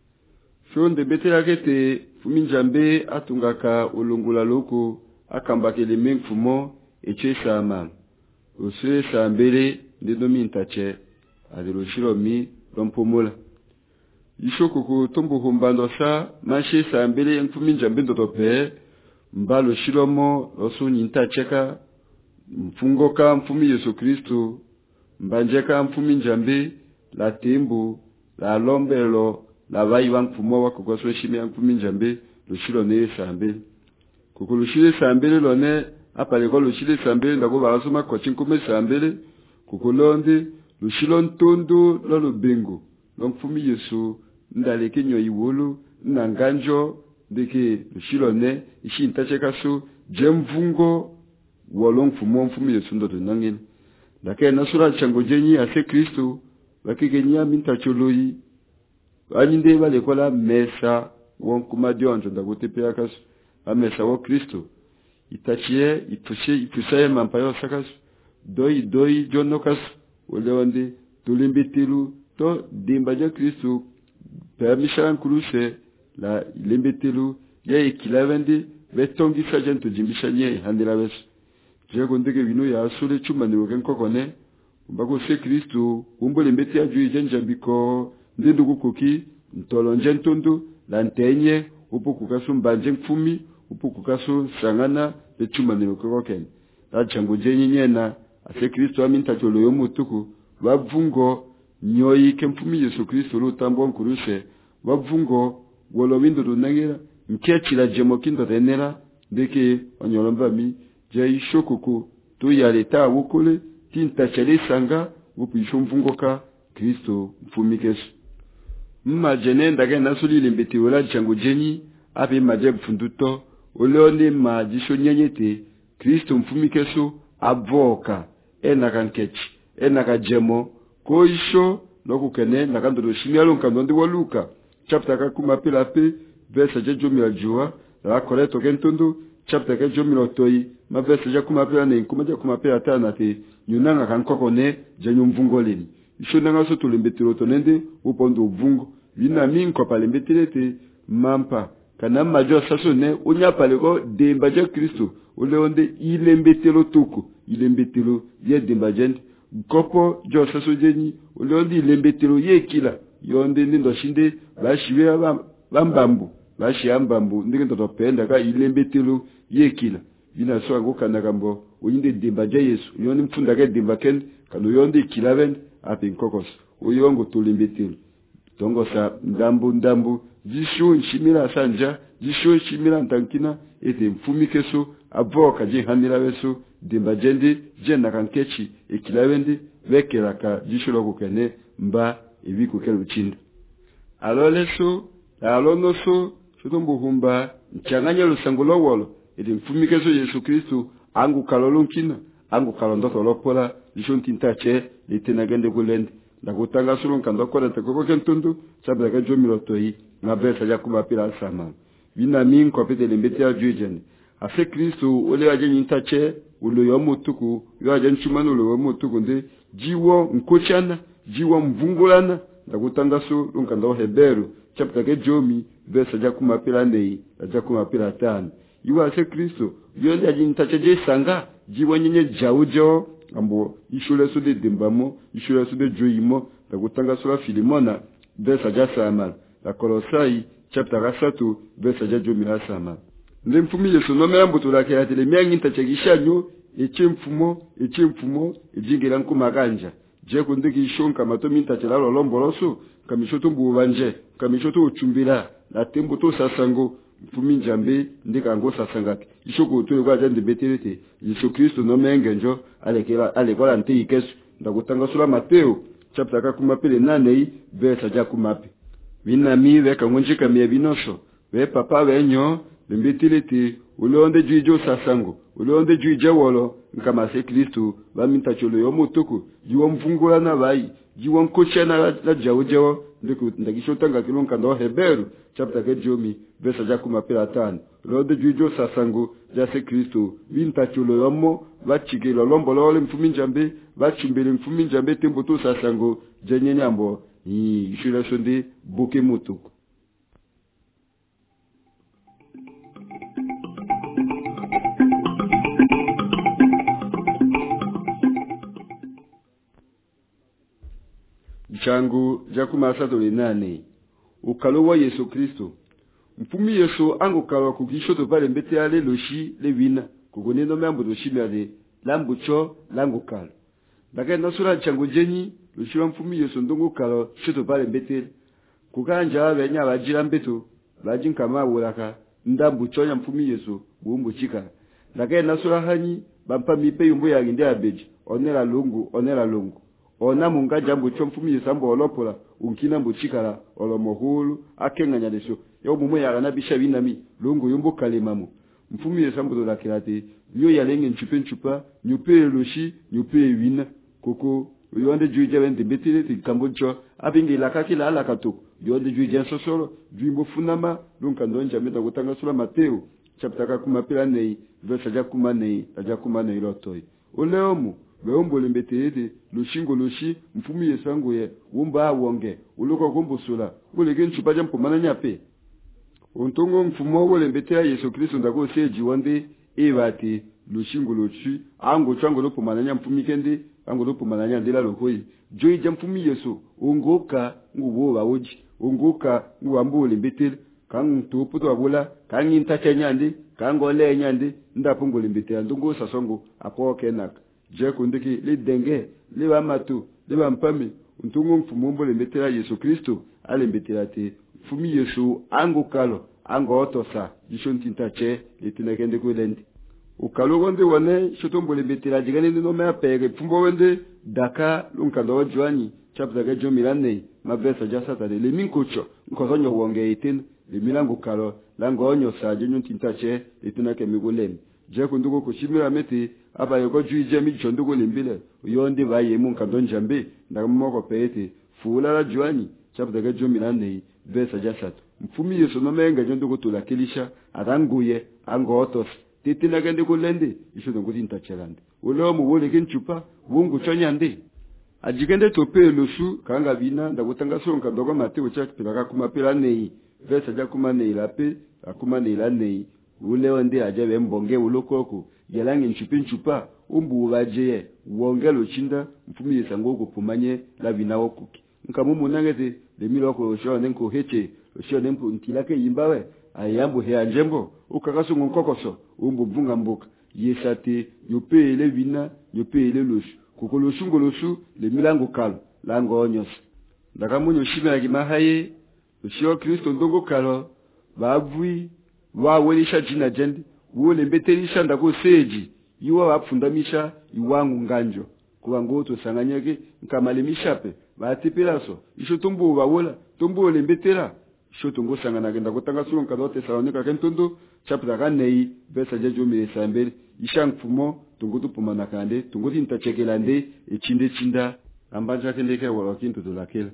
shonde betela kete fuminjambe atungaka ulungula luku akambakele mengfumo eche sama uswe sambele ndidomi ntache adirushiro mi rompomola ishokuku tumbu humbando sa manche sambele mfuminjambe ndotope mbalo shiromo osu nintacheka mfungoka mfumi Yesu Kristo mbanjeka mfumi njambe la tembo la lombelo la vai wa mfumo wa kukoswe shime mfumi njambe lushilo ne sambe kukulushile sambele lone apale ko lushile sambele ndako barasoma ko chinkume sambele kukulonde lushilo ntondo lo lubengo lo mfumi Yesu ndaleke nyo iwolo nanganjo ndeke lushilo ne ishi ntacheka so jemvungo wolong fumo mfumi Yesu ndo tunangin ndake nasura chango jenyi ase Kristo bakigenya minta choloyi anyinde bale kola mesa wonkuma dionjo ndagotepe akaso amesa wo Kristo itachie itushe ipusaye mampayo sakas doi doi jonokas olewande tulimbitilu to dimbaje Kristo permission kuruse la limbitilu ye ikilavende betongi sajento jimbishanye handira beso jego ndege bino ya asule chuma ni woken kokone mbako se Kristo umbole mbeti ya juu jenja biko ndendu kukoki ntolonje ntondo la ntenye upo kukaso mbanje mfumi upo kukaso sangana be chuma ni woken la chango jenye nyena ase Kristo aminta cholo yo mutuku bavungo nyoyi ke mfumi Yesu Kristo lo tambo nkurushe bavungo wolomindo dunangira nkechila jemokindo renera ndeke onyolomba mi jai shokuku to yaleta wukule tinta chale sanga wupisho mfungoka Kristo mfumikesu mma jene ndage nasuli limbeti wala changu jenyi ape maje mfunduto oleone majisho nyanyete Kristo mfumikesu avoka ena kankechi ena kajemo koisho lokukene nakandoro shimialo nkandonde wa Luka chapter kakuma pela pe verse jejomi aljua la koreto kentondo chapter kejomi lotoi ma verse jakuma pela ne kuma jakuma pela tana te nyunanga kankoko ne janyu mvungoleni ishonanga so tulembetiro tonende upondo uvungo bina minko palembetirete mampa kana majo saso ne unya palego demba je Kristo oleonde ilembetiro tuku ilembetiro ye demba jende gopo jo saso jeni oleonde ilembetiro ye kila yonde ndindo shinde bashiwe bambambu bashi ambambu ndinge topenda ka ilembetiro ye kila bina so ngokana kambo uyinde demba je Yesu yoni mfunda ke demba ken kanu yonde kilaven api kokos uyongo tulimbetiro tongo sa ndambu ndambu jisho nshimira sanja jisho nshimira ntankina ete mfumikeso avoka je hanira weso demba jende jenda kankechi ekilavende vekera ka jisho lokukene mba ibiku kelu chinda aloleso alonoso shotombo humba nchanganya lusangulo wolo ete mfumikeso Yesu Kristo angu kalolonkina angu kalondoto lopola jisho ntintache litenagende kulende ndakutanga sulu nkandoko na tekoko kentundu sabla ka jomi lotoi na besa ya kumapira sama bina minko pete lembeti ya jujene ase Kristo ole aje ntache ulo yo mutuku yo aje nchumano ulo yo mutuku nde jiwo nkochana jiwo mvungulana ndakutanga sulu nkando Heberu chapter ke jomi besa ya kumapira ndei ya kumapira tano iwa ase Kristo yo aje ntache je sanga jiwo nyenye jaujo ambo ishule so de dembamo ishule so de joyimo takutanga sura Filimona verse ja sama la Kolosai chapter three verse ja jomi la sama nde mfumi Yesu no membo to la ke atele miangi ntachegishanyo eche mfumo eche mfumo ejingera nkumakanja je kundiki shonka mato minta chelalo lomboloso kamishoto mbubanje kamishoto uchumbila la tembo to sasango mfumi njambe ndika ngo sasangaki ishoko to kwa jande betelete Yesu Kristo no mengenjo alekela alekola nte ikesu ndakutanga sura Mateo chapter kakuma pele nane verse ja kumapi binami veka ngonjika mie binoso ve papa venyo lembetelete ulonde juijo sasango ulonde juije wolo nkama se Kristo baminta cholo yo motoko jiwo mfungula na bai jiwo nkocha na la jawo jawo ndiku ndakishotanga kilonka ndo Heberu chapter ke jomi verse ja kumapela tano ulonde juijo sasango ja se Kristo binta cholo yo mo bachigelo lombolole mfumi njambe bachimbele mfumi njambe tembo to sasango jenye nyambo yi shula sonde boke motoko. Changu jakuma sadole nane ukalowa Yesu Kristo mfumi Yesu ango kalwa kukisho to pale mbete ale loshi le wina kugoneno mambo loshi made lambo cho lango kalo ndaka nasura changu jenyi loshi wa mfumi Yesu ndongo kalo shoto pale mbete kukanja abenya bajira mbeto bajin kama wulaka ndambu cho ya mfumi Yesu bumbu chika ndaka nasura hanyi bampa mipe yumbo ya nginde abeji onela longo onela longo ona munga jambo chomfumi yesambo olopola unkina mbuchikala olomohulu akenganya leso yo mumwe ya na bisha binami longo yombo kalemamu mfumi yesambo do lakirate yo yalenge nchupe nchupa nyupe loshi nyupe wina koko yonde juije wende betile ti kamboncho abingi lakaki la ala kato yonde juije sosolo juimbo funama lonka ndonja meta kutanga sura Mateo chapter kakuma pela nei verse ja kuma nei ja kuma nei lotoi oleomu beombo lembetede lushingo lushi mfumi yesango ye wumba wonge uloko kumbusula uleke nchupa jampo mananyape ontongo mfumo wo lembetea Yesu Kristo ndako seji wande ebati lushingo lushi ango chango lopo mananya mfumi kende ango lopo mananya ndela lokoi joyi jamfumi Yesu ongoka ngubo bawoji ongoka nguambo lembetele kan tuputo abula kan intacha nyande kan gole nyande ndapungo lembetea ndongo sasongo apo kenaka je kundiki li denge li wa matu li wa mpami untungu mfumumbo le metela Yesu Kristo ale mbetela te fumi Yesu ango kalo ango otosa jishonti ntache letina kende kwelendi ukalo wonde wane shotombo le metela jigane no me apere fumbo wende daka lunkando jwani chapter ga jomilane mabesa jasata le minkocho nkosonyo wonge itin le milango kalo lango onyo sa jinyonti ntache letina kemigolem je kunduko kushimira meti aba yoko juije mi chonduko limbile yonde baye munka donjambe ndakamoko pete fula la juani chapter ga jomilane verse jasatu mfumi Yesu no menga jonduko tulakilisha aranguye ango otos titina gende kulende ishodo nguti ntachelande ulo mu wole kinchupa wungu chonyande ajigende tope losu kanga bina ndakutanga sonka dogo Mateo chapter ga kuma pela nei verse ja kuma nei lape akuma nei la nei ule wande ajabe mbonge ulokoko yalange nchupe nchupa umbu baje wongelo chinda mfumi yesango kupumanye la binawo kuki nkamumu nangete le miloko shone nko heche shone mpu ntilake yimbawe ayambu he anjembo ukakaso nkokoso umbu vunga mboka yesate yope ele vina yope ele losu kokolo shungolosu le milango kalo lango onyos ndakamunyo shime yakimahaye Yesu Kristo ndongo kalo bavui wa welisha jina jende wole mbetelisha ndako seji yiwa wapfundamisha iwangu nganjo kuwa ngoto sanganyeke nkamalemishape batipelaso isho tumbu bawola tumbu le mbetela isho tungo sangana genda kutanga sulu nkadote Thessalonika kentondo chapter kanei verse jejo milesa mbele ishankfumo tungutu pumana kande tunguti ntachekelande echinde chinda ambanja kendeke wala kintu dolakela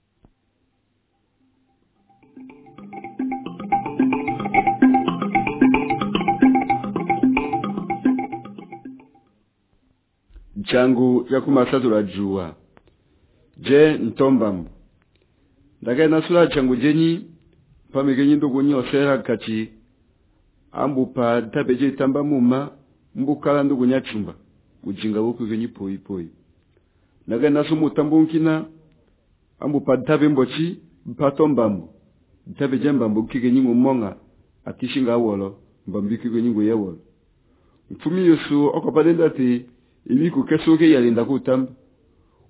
changu ya kumasatu la juwa je ntombambu ndake nasula changu jenyi pamegenyi ndogo nyosera kati ambu pa tabeje tamba muma mbukala ndogo nyachumba ujinga woku genyi poi poi ndake nasumu tambunkina ambu pa tabe mbochi mpatombambu tabeje mbambu kigenyi ngumonga atishinga wolo mbambiki genyi nguyewolo mfumi Yesu okopadenda ti Ibi kukesoke yalinda kutamba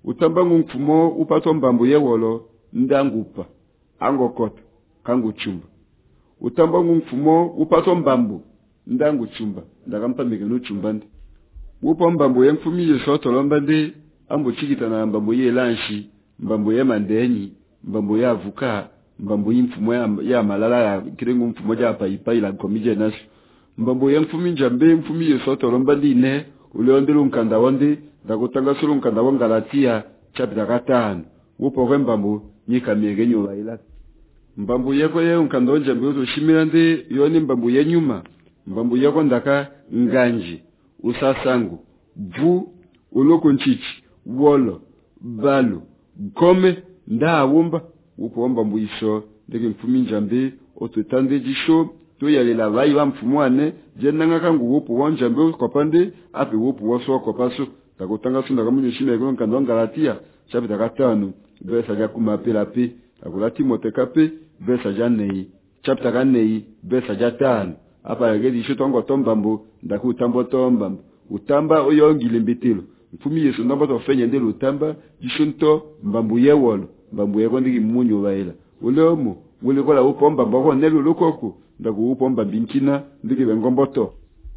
utamba ngumfumo upato mbambo yewolo ndangupa angokota kangu chumba utamba ngumfumo upato mbambo ndangu chumba ndakampa mekeno chumba ndi upo mbambo yemfumi yesoto lomba ndi ambo chikita na mbambo ye lanshi mbambo ye mandenyi mbambo ya avuka mbambo yimfumo ya, ya malala ya kirengo mfumo ja pa ipai la komije nasu mbambo yemfumi njambe mfumi yesoto lomba ndi ne uleondelo nkanda wonde ndakutanga sulu nkanda wa Galatia chapter gatano upo kwa mbambo nyika miegenyo waila mbambo yako ye nkanda wa njambe uto shimira ndi yoni mbambo ye nyuma mbambo yako ndaka nganji usasangu vu uloko nchichi wolo balo gome nda awumba upo mbambo iso ndeke mfumi njambe otutande jisho to yalela vai wa mfumwane jenanga kangu wopo wanjambe kopande ape wopo waso kopaso takutanga sunda kamunyo shime ko nkando Galatia chapter gatano verse ya kumapela pe takulati motekape verse ya nei chapter kanei verse ya tano apa yagedi shotongo tombambo ndakutambo tombambo utamba oyongile mbitilo mfumi yesu ndamba to fenya ndelo utamba jishunto mbambu yewolo mbambu yeko ndiki munyo baila uleomo wule kola upomba mbako nelo lokoko ndaku upomba binkina ndiki bengomboto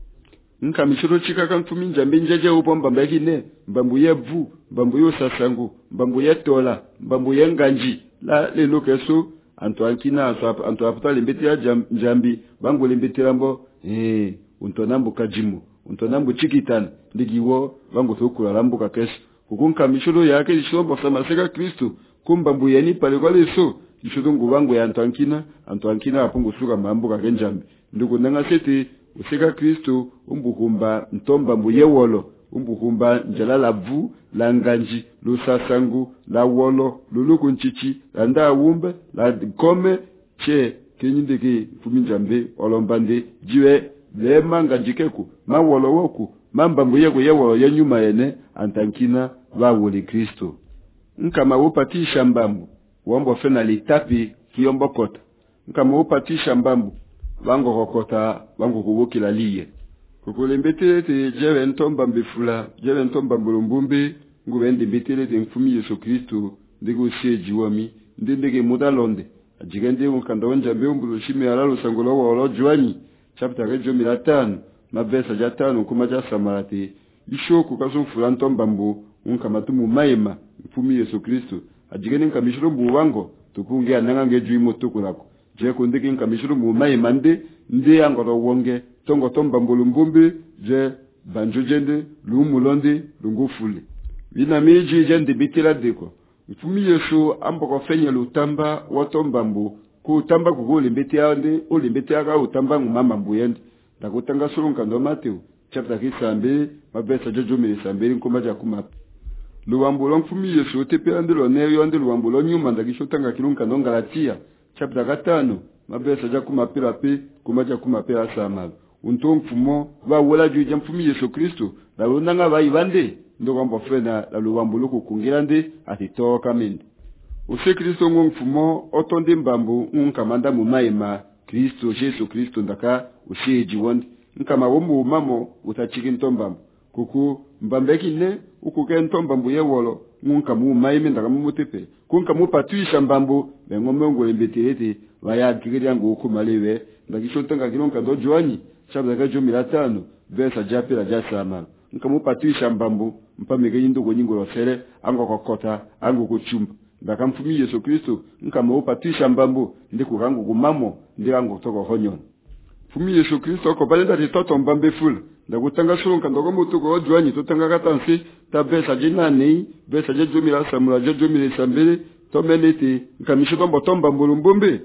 nka mishiro chika kan mfumi njambe njeje upomba mbakine mbambu yevu mbambu yosasangu mbambu yetola mbambu yenganji la lelo keso anto ankina anto anto apata limbeti ya njambi bangu limbeti lambo eh untonambu kajimu untonambu chikitana ndigiwo bangu thukula lambu kakeso kukunka mishiro yake ishombo samaseka Kristo kumbambu yeni pale kwa leso ishudungu bangu ya anto ankina anto ankina apungu suka mambu kakenjambi ndugu nanga seti usika Kristo umbukumba ntomba mbuyewolo umbukumba njalala vu la nganji lusasangu la wolo luluku nchichi la nda wumbe la gome che kenyindeke fuminjambe olombande jiwe le manga jikeku ma wolo woku mamba mbuyeko yewolo yenyuma yene antankina wa woli Kristo nkama upatisha mbambu wombo fena litapi kiyombo kota nkama upatisha mbambu wango kokota wango kubukila liye kukulembetele te jewe ntomba mbifula jewe ntomba mbulumbumbe ngubende betele te mfumi Yesu Kristo ndiko seji wami ndendeke mudalonde ajigende unkanda wanja mbeumbulu shime alalo sangolo wolo jwani chapter rejo milatano mabesa jatano kuma ja samarate ishoku kasumfula ntomba mbu unkamatumu maima mfumi Yesu Kristo ajigende nkamishiro mbu wango tukunge ananga ngeju imotokulako je kundiki nkamishiro mu mai mande ndi angoro wonge tongo tomba mbulumbumbi je banjo jende lumulonde lungufule bina miji jende bitila deko mfumi Yesu amboko fenya lutamba watomba mbu ku tamba kugole mbeti ande ole mbeti aka utamba ngumama mbuyende ndakutanga sulunka ndo Mateo chapter kisambe mabesa jojo mili sambeli nkoma ja kuma luwambulo mfumi Yesu tepe ande lo neyo ande luwambulo nyuma ndakishotanga kilunka ndo Galatia chapter gatano mabesa ja kumapira pe kumaja kumapira sama unto mfumo wa wala juje mfumi Yesu Kristo la unanga baibande ndoko mbofena la luwambulo kukungirande atitoka mindi use Kristo ngo mfumo otonde mbambu unkamanda mu maima Kristo Yesu Kristo ndaka usheji wondi nkama womu mamo utachiki ntombambu kuku mbambeki ne ukuke ntombambu yewolo nunka mu maime ndaka mu mutepe kunka mu patuisha mbambu bengome ngo lembetelete vaya kigiri ngo kumalewe ndakishotanga kinonka ndo jwani chabda ga jumi la tano verse japira jasama nka mu patuisha mbambu mpamege yindo go nyingo losere ango kokota ango kuchumba ndaka mfumi Yesu Kristo nka mu patuisha mbambu ndiku kango kumamo ndirango toko honyon mfumi Yesu Kristo ko balenda titoto mbambe full ndakutanga sulunka ndoko mutuko ojwani totanga katansi tabesa jinani besa jejumi la samura jejumi le sambele tomelete nkamisho tombo tomba mbulumbumbe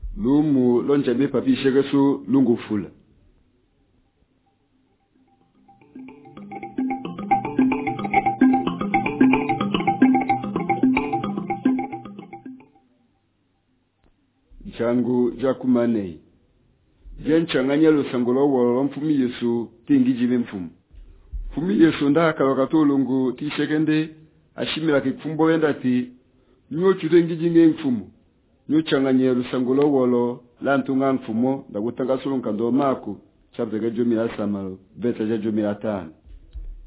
lumu lonjebe papi shegeso lungu fula changu jakumanei jenchanganya lusangolo wolo mfumi Yesu tingijibe mfumu mfumi Yesu ndaka wakatolungu tishekende ashimira kifumbo wenda ti nyo chutengijinge mfumu nyo changanya lusangolo wolo lantunga mfumo ndakutanga sulunka ndo mako chapter ga jumi la samalo beta ja jumi la tano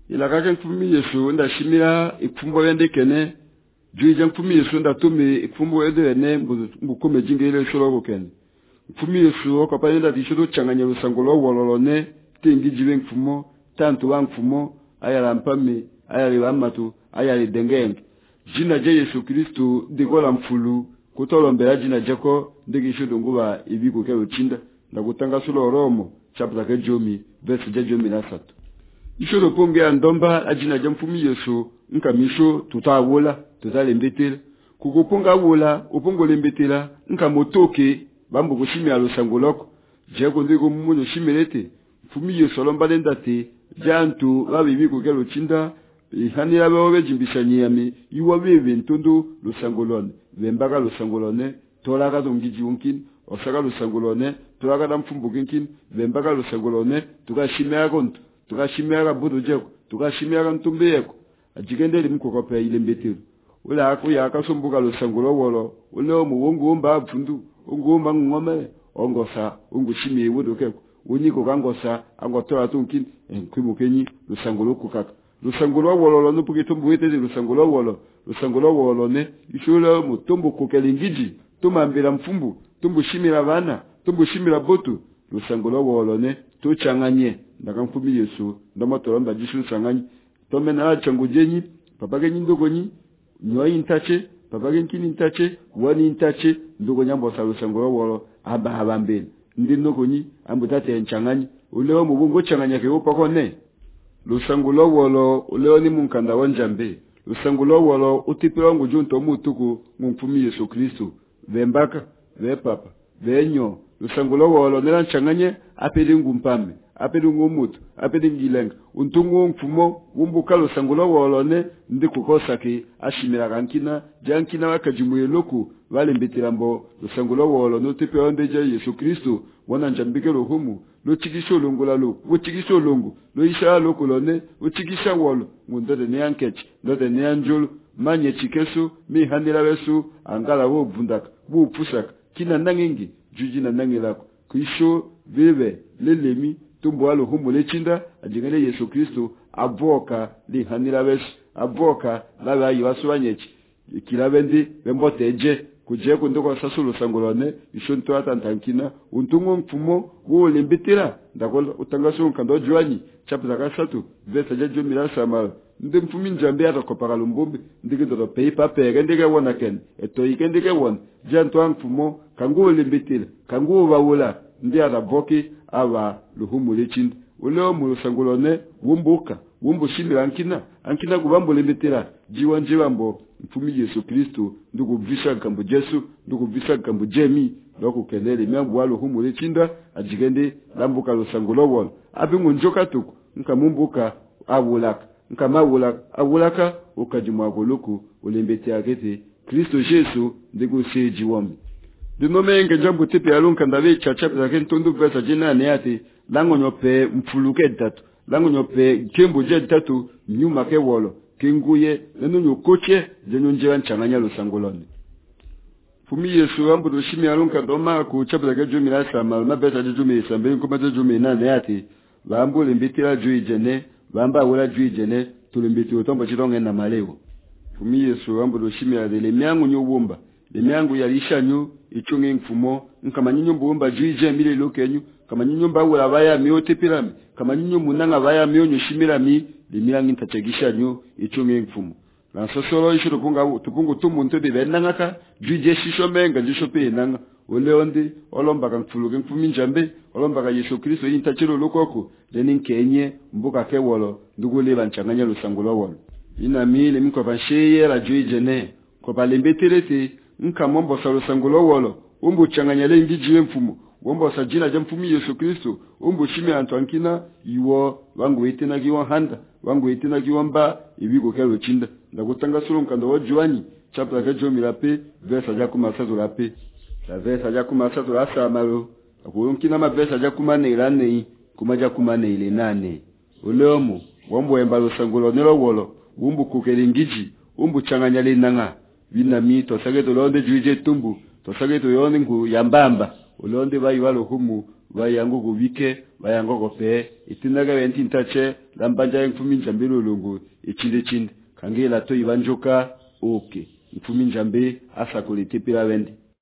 ila kake mfumi Yesu ndashimira ikfumbo yende kene juije mfumi Yesu ndatumi ikfumbo yende ne mbukome jingere sholo kene mfumi Yesu okapayenda tishudo changanya lusangolo wololone tingi jiwe mfumo tantu wa mfumo ayala mpami ayali bamatu ayali dengenge jina je Yesu Kristo ndikola mfulu kutolombera jina jako ndigishudo nguba ibigo kero chinda ndakutanga sulo romo chapter ke jomi verse je jomi na satu ishudo ponge andomba ajina je mfumi Yesu nkamisho tutawola tutalembetela kukupunga wola upungo lembetela nkamotoke bambo kushimya lusangoloko jako ndiko mumunyo shimelete mfumi Yesu lombalenda te jantu babibi kugelo chinda ihanira bawo bejimbishanyami iwa bebe ntondo lusangolone bembaga lusangolone tolaka dongiji unkin osaka lusangolone tolaka damfumbu kinkin bembaga lusangolone tukashimya konto tukashimya budu jeko tukashimya ntumbe yeko ajigende limkokopa ile mbetero ula ako yakasombuka lusangolo wolo ule mu wongomba abfundu ongomba ngome ongosa ongushimye budu keko uniko kangosa angotora tunkin enkwimukenyi lusangolo kukaka lusangolo wolo no pukitumbu wete lusangolo wolo lusangolo wolo ne ishula mutumbu kukelingiji tumambira mfumbu tumbu shimira bana tumbu shimira botu lusangolo wolo ne tuchanganye ndakamfumi Yesu ndamotoramba jishu sanganye tomena changujenyi papage nyindogonyi nyoyi intache papage nkini intache wani intache ndogo nyambo sa lusangolo wolo aba abambeni ndino konyi ambutate enchanganyi uleo mubungo changanya ke upako ne lusangulo wolo uleo ni munkanda wanjambe lusangulo wolo utipira ngo junto mutuku mumfumi Yesu Kristo vembaka vepapa venyo lusangulo wolo nela changanye apeli ngumpame apeli ngumutu apeli ngilenga untungu mfumo umbuka lusangulo wolo ne ndikukosa ke ashimira kankina jankina wakajimuye loku vale mbetirambo lusangulo wolo no tipe ondeje Yesu Kristo wana njambike rohumu lo chigisho longola lo wo chigisho longo lo isha lo kolone wo chigisha wolo ngondode ne ankech ndode ne anjolo manye chikeso mi handira besu angala wo bundaka bu pusaka kina nangingi juji na nangilako kuisho bebe lelemi tumbo alo humu lechinda ajingale Yesu Kristo avoka li handira besu avoka laba yiwasuwanyechi kilabendi bemboteje kuje kundoko sasulo sangolone ishonto atantankina untungo mfumo wo lembetera ndakola utangaso nkando jwani chapter kasatu verse jejo mirasa mal ndi mfumi njambe atakopaka lumbumbi ndike ndo pay pape ndike wona ken eto ikendike won janto mfumo kango lembetera kango bawula ndi ataboki aba luhumu lechinda uleo mu sangolone wumbuka wumbu shimira ankina ankina kubambo lembetera jiwa njibambo mfumi Yesu Kristo ndukubvisha kambo Jesu ndukubvisha kambo Jemi loko kelele myambo walo humu lechinda ajigende lambuka lusangulo wolo abingu njoka tuku nkamumbuka awulaka nkamawulaka awulaka ukajimwa goluku ulembete akete Kristo Jesu ndikuseji wami dinomenge jambo tipe alunka ndawe chacha zake ntundu pesa jina ne ati lango nyope mfuluke tatu lango nyope kembo je tatu nyuma ke wolo kinguye nenu nyokoche zenyo njira nchanganya lusangolone fumi Yesu ambu doshimi alunka doma ku chapter ke jumi la sama na beta jumi sambe ko beta jumi na ne ati bambu limbitira jui jene bamba wala jui jene tulimbiti utombo chitonge na maleo fumi Yesu ambu doshimi adele myangu nyobumba le myangu yalisha nyu ichunge mfumo nkama nyinyo mbumba jui je mile lokenyu kama nyinyo mbawula baya miyote pirami kama nyinyo munanga baya miyonyo shimirami limiyangi ntachegisha nyu ichunge mfumo na sosoro isho tupunga tupungu tumuntu de benangaka juje shisho menga jisho pe nanga oleondi olomba kanfuluke mfumi njambe olomba ka Yesu Kristo yintachiro lokoko lenin kenye mbuka kewolo ndugule banchanganya lusangulo wolo ina mile mko bansheye la juje ne ko balembeterete nka mombo sa lusangulo wolo umbu changanya le ndijiwe mfumo wombo sa jina ja mfumi Yesu Kristo umbu shime antwankina iwo wangu itina kiwa handa wangu itina kiwa mba ibigo kero chinda ndakutanga suru nkando wajwani chapter ka jomi lape verse ja kuma sazo lape la verse ja kuma sazo la samalo akunkina ma verse ja kuma ne ilane kuma ja kuma ne ile nane uleomo wombo emba lusangulo nelo wolo umbu kukelingiji umbu changanya le nanga bina mi to sage to londe juije tumbu to sage to yone ngu yambamba ulonde bayi walo humu bayango gubike bayango gope itinaga benti ntache lambanja mfumi njambe lolongo ichinde chinde kangela to ibanjoka oke mfumi njambe asa kulitipira wende